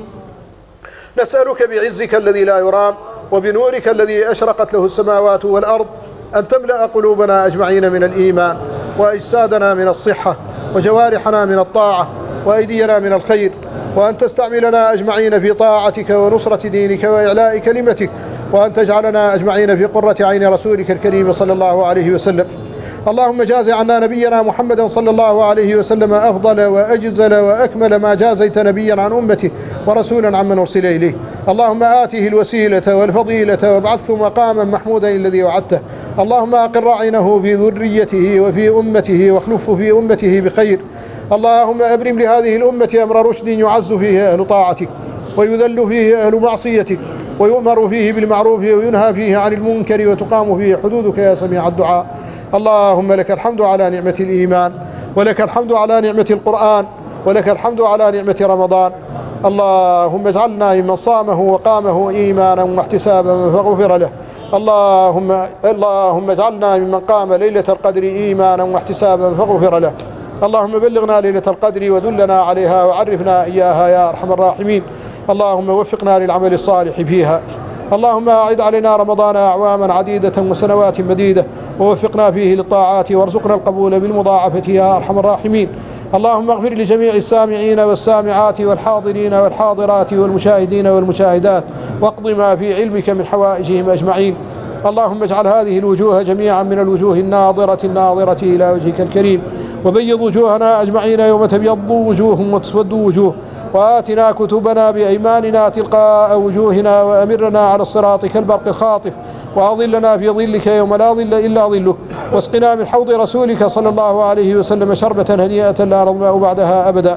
نسألك بعزك الذي لا يرام وبنورك الذي أشرقت له السماوات والأرض أن تملأ قلوبنا أجمعين من الإيمان، وأجسادنا من الصحة، وجوارحنا من الطاعة، وأيدينا من الخير، وأن تستعملنا أجمعين في طاعتك ونصرة دينك وإعلاء كلمتك، وأن تجعلنا أجمعين في قرة عين رسولك الكريم صلى الله عليه وسلم. اللهم جاز عنا نبينا محمد صلى الله عليه وسلم أفضل وأجزل وأكمل ما جازيت نبيا عن أمته ورسولا عمن أرسل إليه. اللهم آته الوسيلة والفضيلة وابعثه مقاما محمودا الذي وعدته. اللهم أقر عينه في ذريته وفي أمته واخلفه في أمته بخير. اللهم أبرم لهذه الأمة أمر رشد يعز فيه أهل طاعتك ويذل فيه أهل معصيتك، ويؤمر فيه بالمعروف وينهى فيه عن المنكر، وتقام فيه حدودك يا سميع الدعاء. اللهم لك الحمد على نعمة الإيمان، ولك الحمد على نعمة القرآن، ولك الحمد على نعمة رمضان. اللهم اجعلنا ممن صامه وقامه إيمانا واحتسابا فغفر له. اللهم اجعلنا ممن قام ليلة القدر إيمانا واحتسابا فغفر له. اللهم بلغنا ليلة القدر ودلنا عليها وعرفنا إياها يا أرحم الراحمين. اللهم وفقنا للعمل الصالح فيها. اللهم أعد علينا رمضان أعواما عديدة وسنوات مديدة، ووفقنا فيه للطاعات، وارزقنا القبول بالمضاعفة يا أرحم الراحمين. اللهم اغفر لجميع السامعين والسامعات والحاضرين والحاضرات والمشاهدين والمشاهدات، واقض ما في علمك من حوائجهم أجمعين. اللهم اجعل هذه الوجوه جميعا من الوجوه الناظرة إلى وجهك الكريم، وبيض وجوهنا أجمعين يوم تبيض وجوه وتسود وجوه، وآتنا كتبنا بأيماننا تلقاء وجوهنا، وأمرنا على الصراط كالبرق الخاطف، وأظلنا في ظلك يوم لا ظل إلا ظلك، واسقنا من حوض رسولك صلى الله عليه وسلم شربة هنيئة لا نظمأ بعدها أبدا.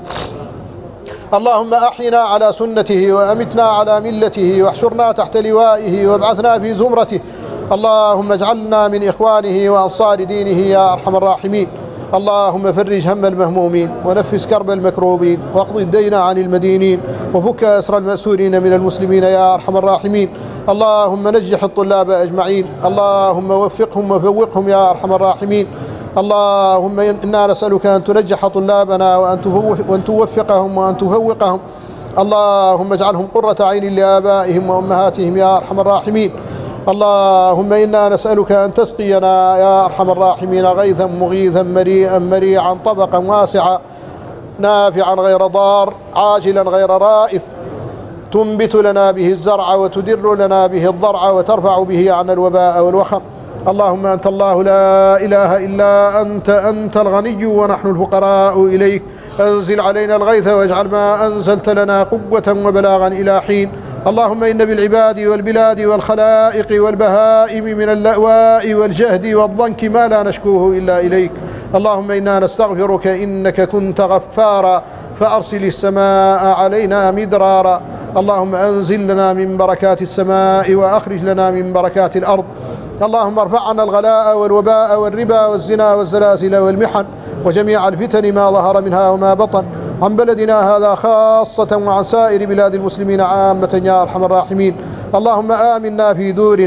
اللهم أحينا على سنته، وأمتنا على ملته، واحشرنا تحت لوائه، وابعثنا في زمرته. اللهم اجعلنا من إخوانه وأنصار دينه يا أرحم الراحمين. اللهم فرج هم المهمومين، ونفس كرب المكروبين، واقض الدين عن المدينين، وفك أسر المأسورين من المسلمين يا أرحم الراحمين. اللهم نجح الطلاب أجمعين. اللهم وفقهم وفوقهم يا أرحم الراحمين. اللهم إنا نسألك أن تنجح طلابنا وأن توفقهم وأن تفوقهم. اللهم اجعلهم قرة عين لآبائهم وأمهاتهم يا أرحم الراحمين. اللهم إنا نسألك أن تسقينا يا أرحم الراحمين غيثا مغيثا مريئا مريعا طبقا واسعا نافعا غير ضار عاجلا غير رائث، تنبت لنا به الزرع وتدر لنا به الضرع وترفع به عن الوباء والوخم. اللهم أنت الله لا إله إلا أنت الغني ونحن الفقراء إليك. أنزل علينا الغيث واجعل ما أنزلت لنا قوة وبلاغا إلى حين. اللهم إن بالعباد والبلاد والخلائق والبهائم من اللأواء والجهد والضنك ما لا نشكوه إلا إليك. اللهم إنا نستغفرك إنك كنت غفارا، فأرسل السماء علينا مدرارا. اللهم أنزل لنا من بركات السماء وأخرج لنا من بركات الأرض. اللهم ارفع عنا الغلاء والوباء والربا والزنا والزلازل والمحن وجميع الفتن ما ظهر منها وما بطن، عن بلدنا هذا خاصة وعن سائر بلاد المسلمين عامة يا أرحم الراحمين. اللهم آمنا في دورنا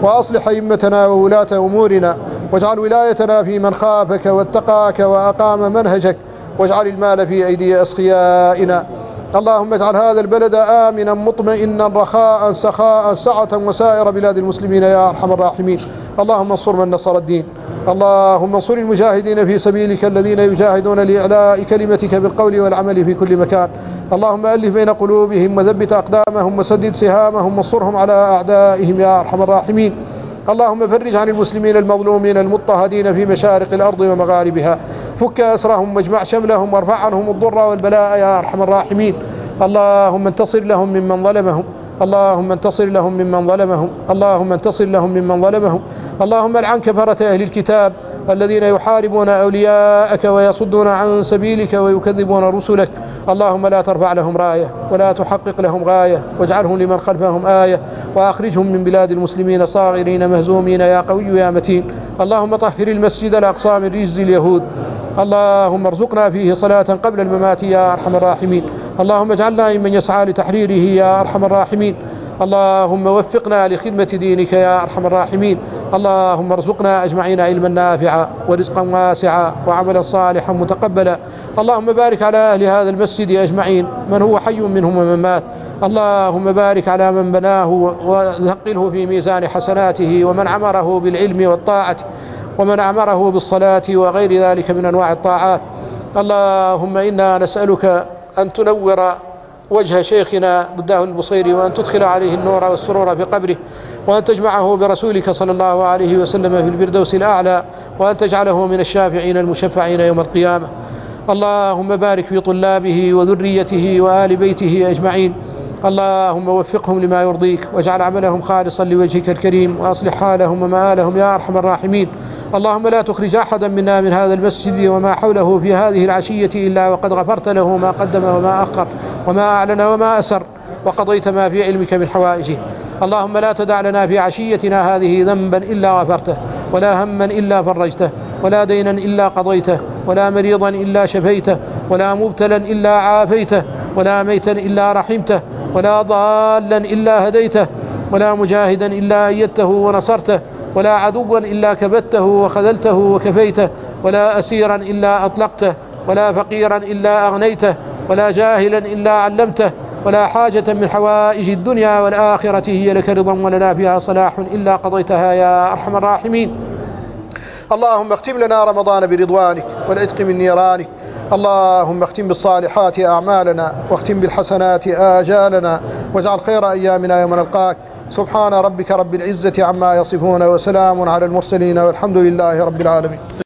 وأصلح أئمتنا وولاة أمورنا، واجعل ولايتنا في من خافك واتقاك وأقام منهجك، واجعل المال في أيدي أسخيائنا. اللهم اجعل هذا البلد آمنا مطمئنا رخاء سخاء سعة وسائر بلاد المسلمين يا أرحم الراحمين. اللهم انصر من نصر الدين، اللهم انصر المجاهدين في سبيلك الذين يجاهدون لإعلاء كلمتك بالقول والعمل في كل مكان. اللهم ألف بين قلوبهم وثبت أقدامهم وسدد سهامهم وانصرهم على أعدائهم يا أرحم الراحمين. اللهم فرج عن المسلمين المظلومين المضطهدين في مشارق الأرض ومغاربها، فك أسرهم واجمع شملهم وارفع عنهم الضر والبلاء يا أرحم الراحمين. اللهم انتصر لهم ممن ظلمهم، اللهم انتصر لهم ممن ظلمهم، اللهم انتصر لهم ممن ظلمهم. اللهم العن كفرة أهل الكتاب الذين يحاربون أولياءك ويصدون عن سبيلك ويكذبون رسلك. اللهم لا ترفع لهم راية ولا تحقق لهم غاية، واجعلهم لمن خلفهم آية، وأخرجهم من بلاد المسلمين صاغرين مهزومين يا قوي يا متين. اللهم طهر المسجد الأقصى من رجز اليهود، اللهم ارزقنا فيه صلاة قبل الممات يا أرحم الراحمين. اللهم اجعلنا ممن يسعى لتحريره يا أرحم الراحمين. اللهم وفقنا لخدمة دينك يا أرحم الراحمين. اللهم ارزقنا أجمعين علما نافعا ورزقا واسعا وعملا صالحا متقبلا. اللهم بارك على أهل هذا المسجد أجمعين، من هو حي منهم ومن مات. اللهم بارك على من بناه وثقله في ميزان حسناته، ومن عمره بالعلم والطاعة، ومن عمره بالصلاة وغير ذلك من أنواع الطاعات. اللهم إنا نسألك أن تنور وجه شيخنا بداه البصيري، وأن تدخل عليه النور والسرور في قبره، وأن تجمعه برسولك صلى الله عليه وسلم في الفردوس الأعلى، وأن تجعله من الشافعين المشفعين يوم القيامة. اللهم بارك في طلابه وذريته وآل بيته أجمعين. اللهم وفقهم لما يرضيك، واجعل عملهم خالصا لوجهك الكريم، وأصلح حالهم ومآلهم يا أرحم الراحمين. اللهم لا تخرج أحدا منا من هذا المسجد وما حوله في هذه العشية إلا وقد غفرت له ما قدم وما أخر وما أعلن وما أسر، وقضيت ما في علمك من حوائجه. اللهم لا تدع لنا في عشيتنا هذه ذنبا إلا غفرته، ولا هما إلا فرجته، ولا دينا إلا قضيته، ولا مريضا إلا شفيته، ولا مبتلا إلا عافيته، ولا ميتا إلا رحمته، ولا ضالا إلا هديته، ولا مجاهدا إلا أيدته ونصرته، ولا عدوا إلا كبته وخذلته وكفيته، ولا أسيرا إلا أطلقته، ولا فقيرا إلا أغنيته، ولا جاهلا إلا علمته، ولا حاجة من حوائج الدنيا والآخرة هي لك رضا ولنا فيها صلاح إلا قضيتها يا أرحم الراحمين. اللهم اختم لنا رمضان برضوانك والعتق من نيرانك. اللهم اختم بالصالحات أعمالنا، واختم بالحسنات آجالنا، واجعل خير أيامنا يوم نلقاك. سبحان ربك رب العزة عما يصفون، وسلام على المرسلين، والحمد لله رب العالمين.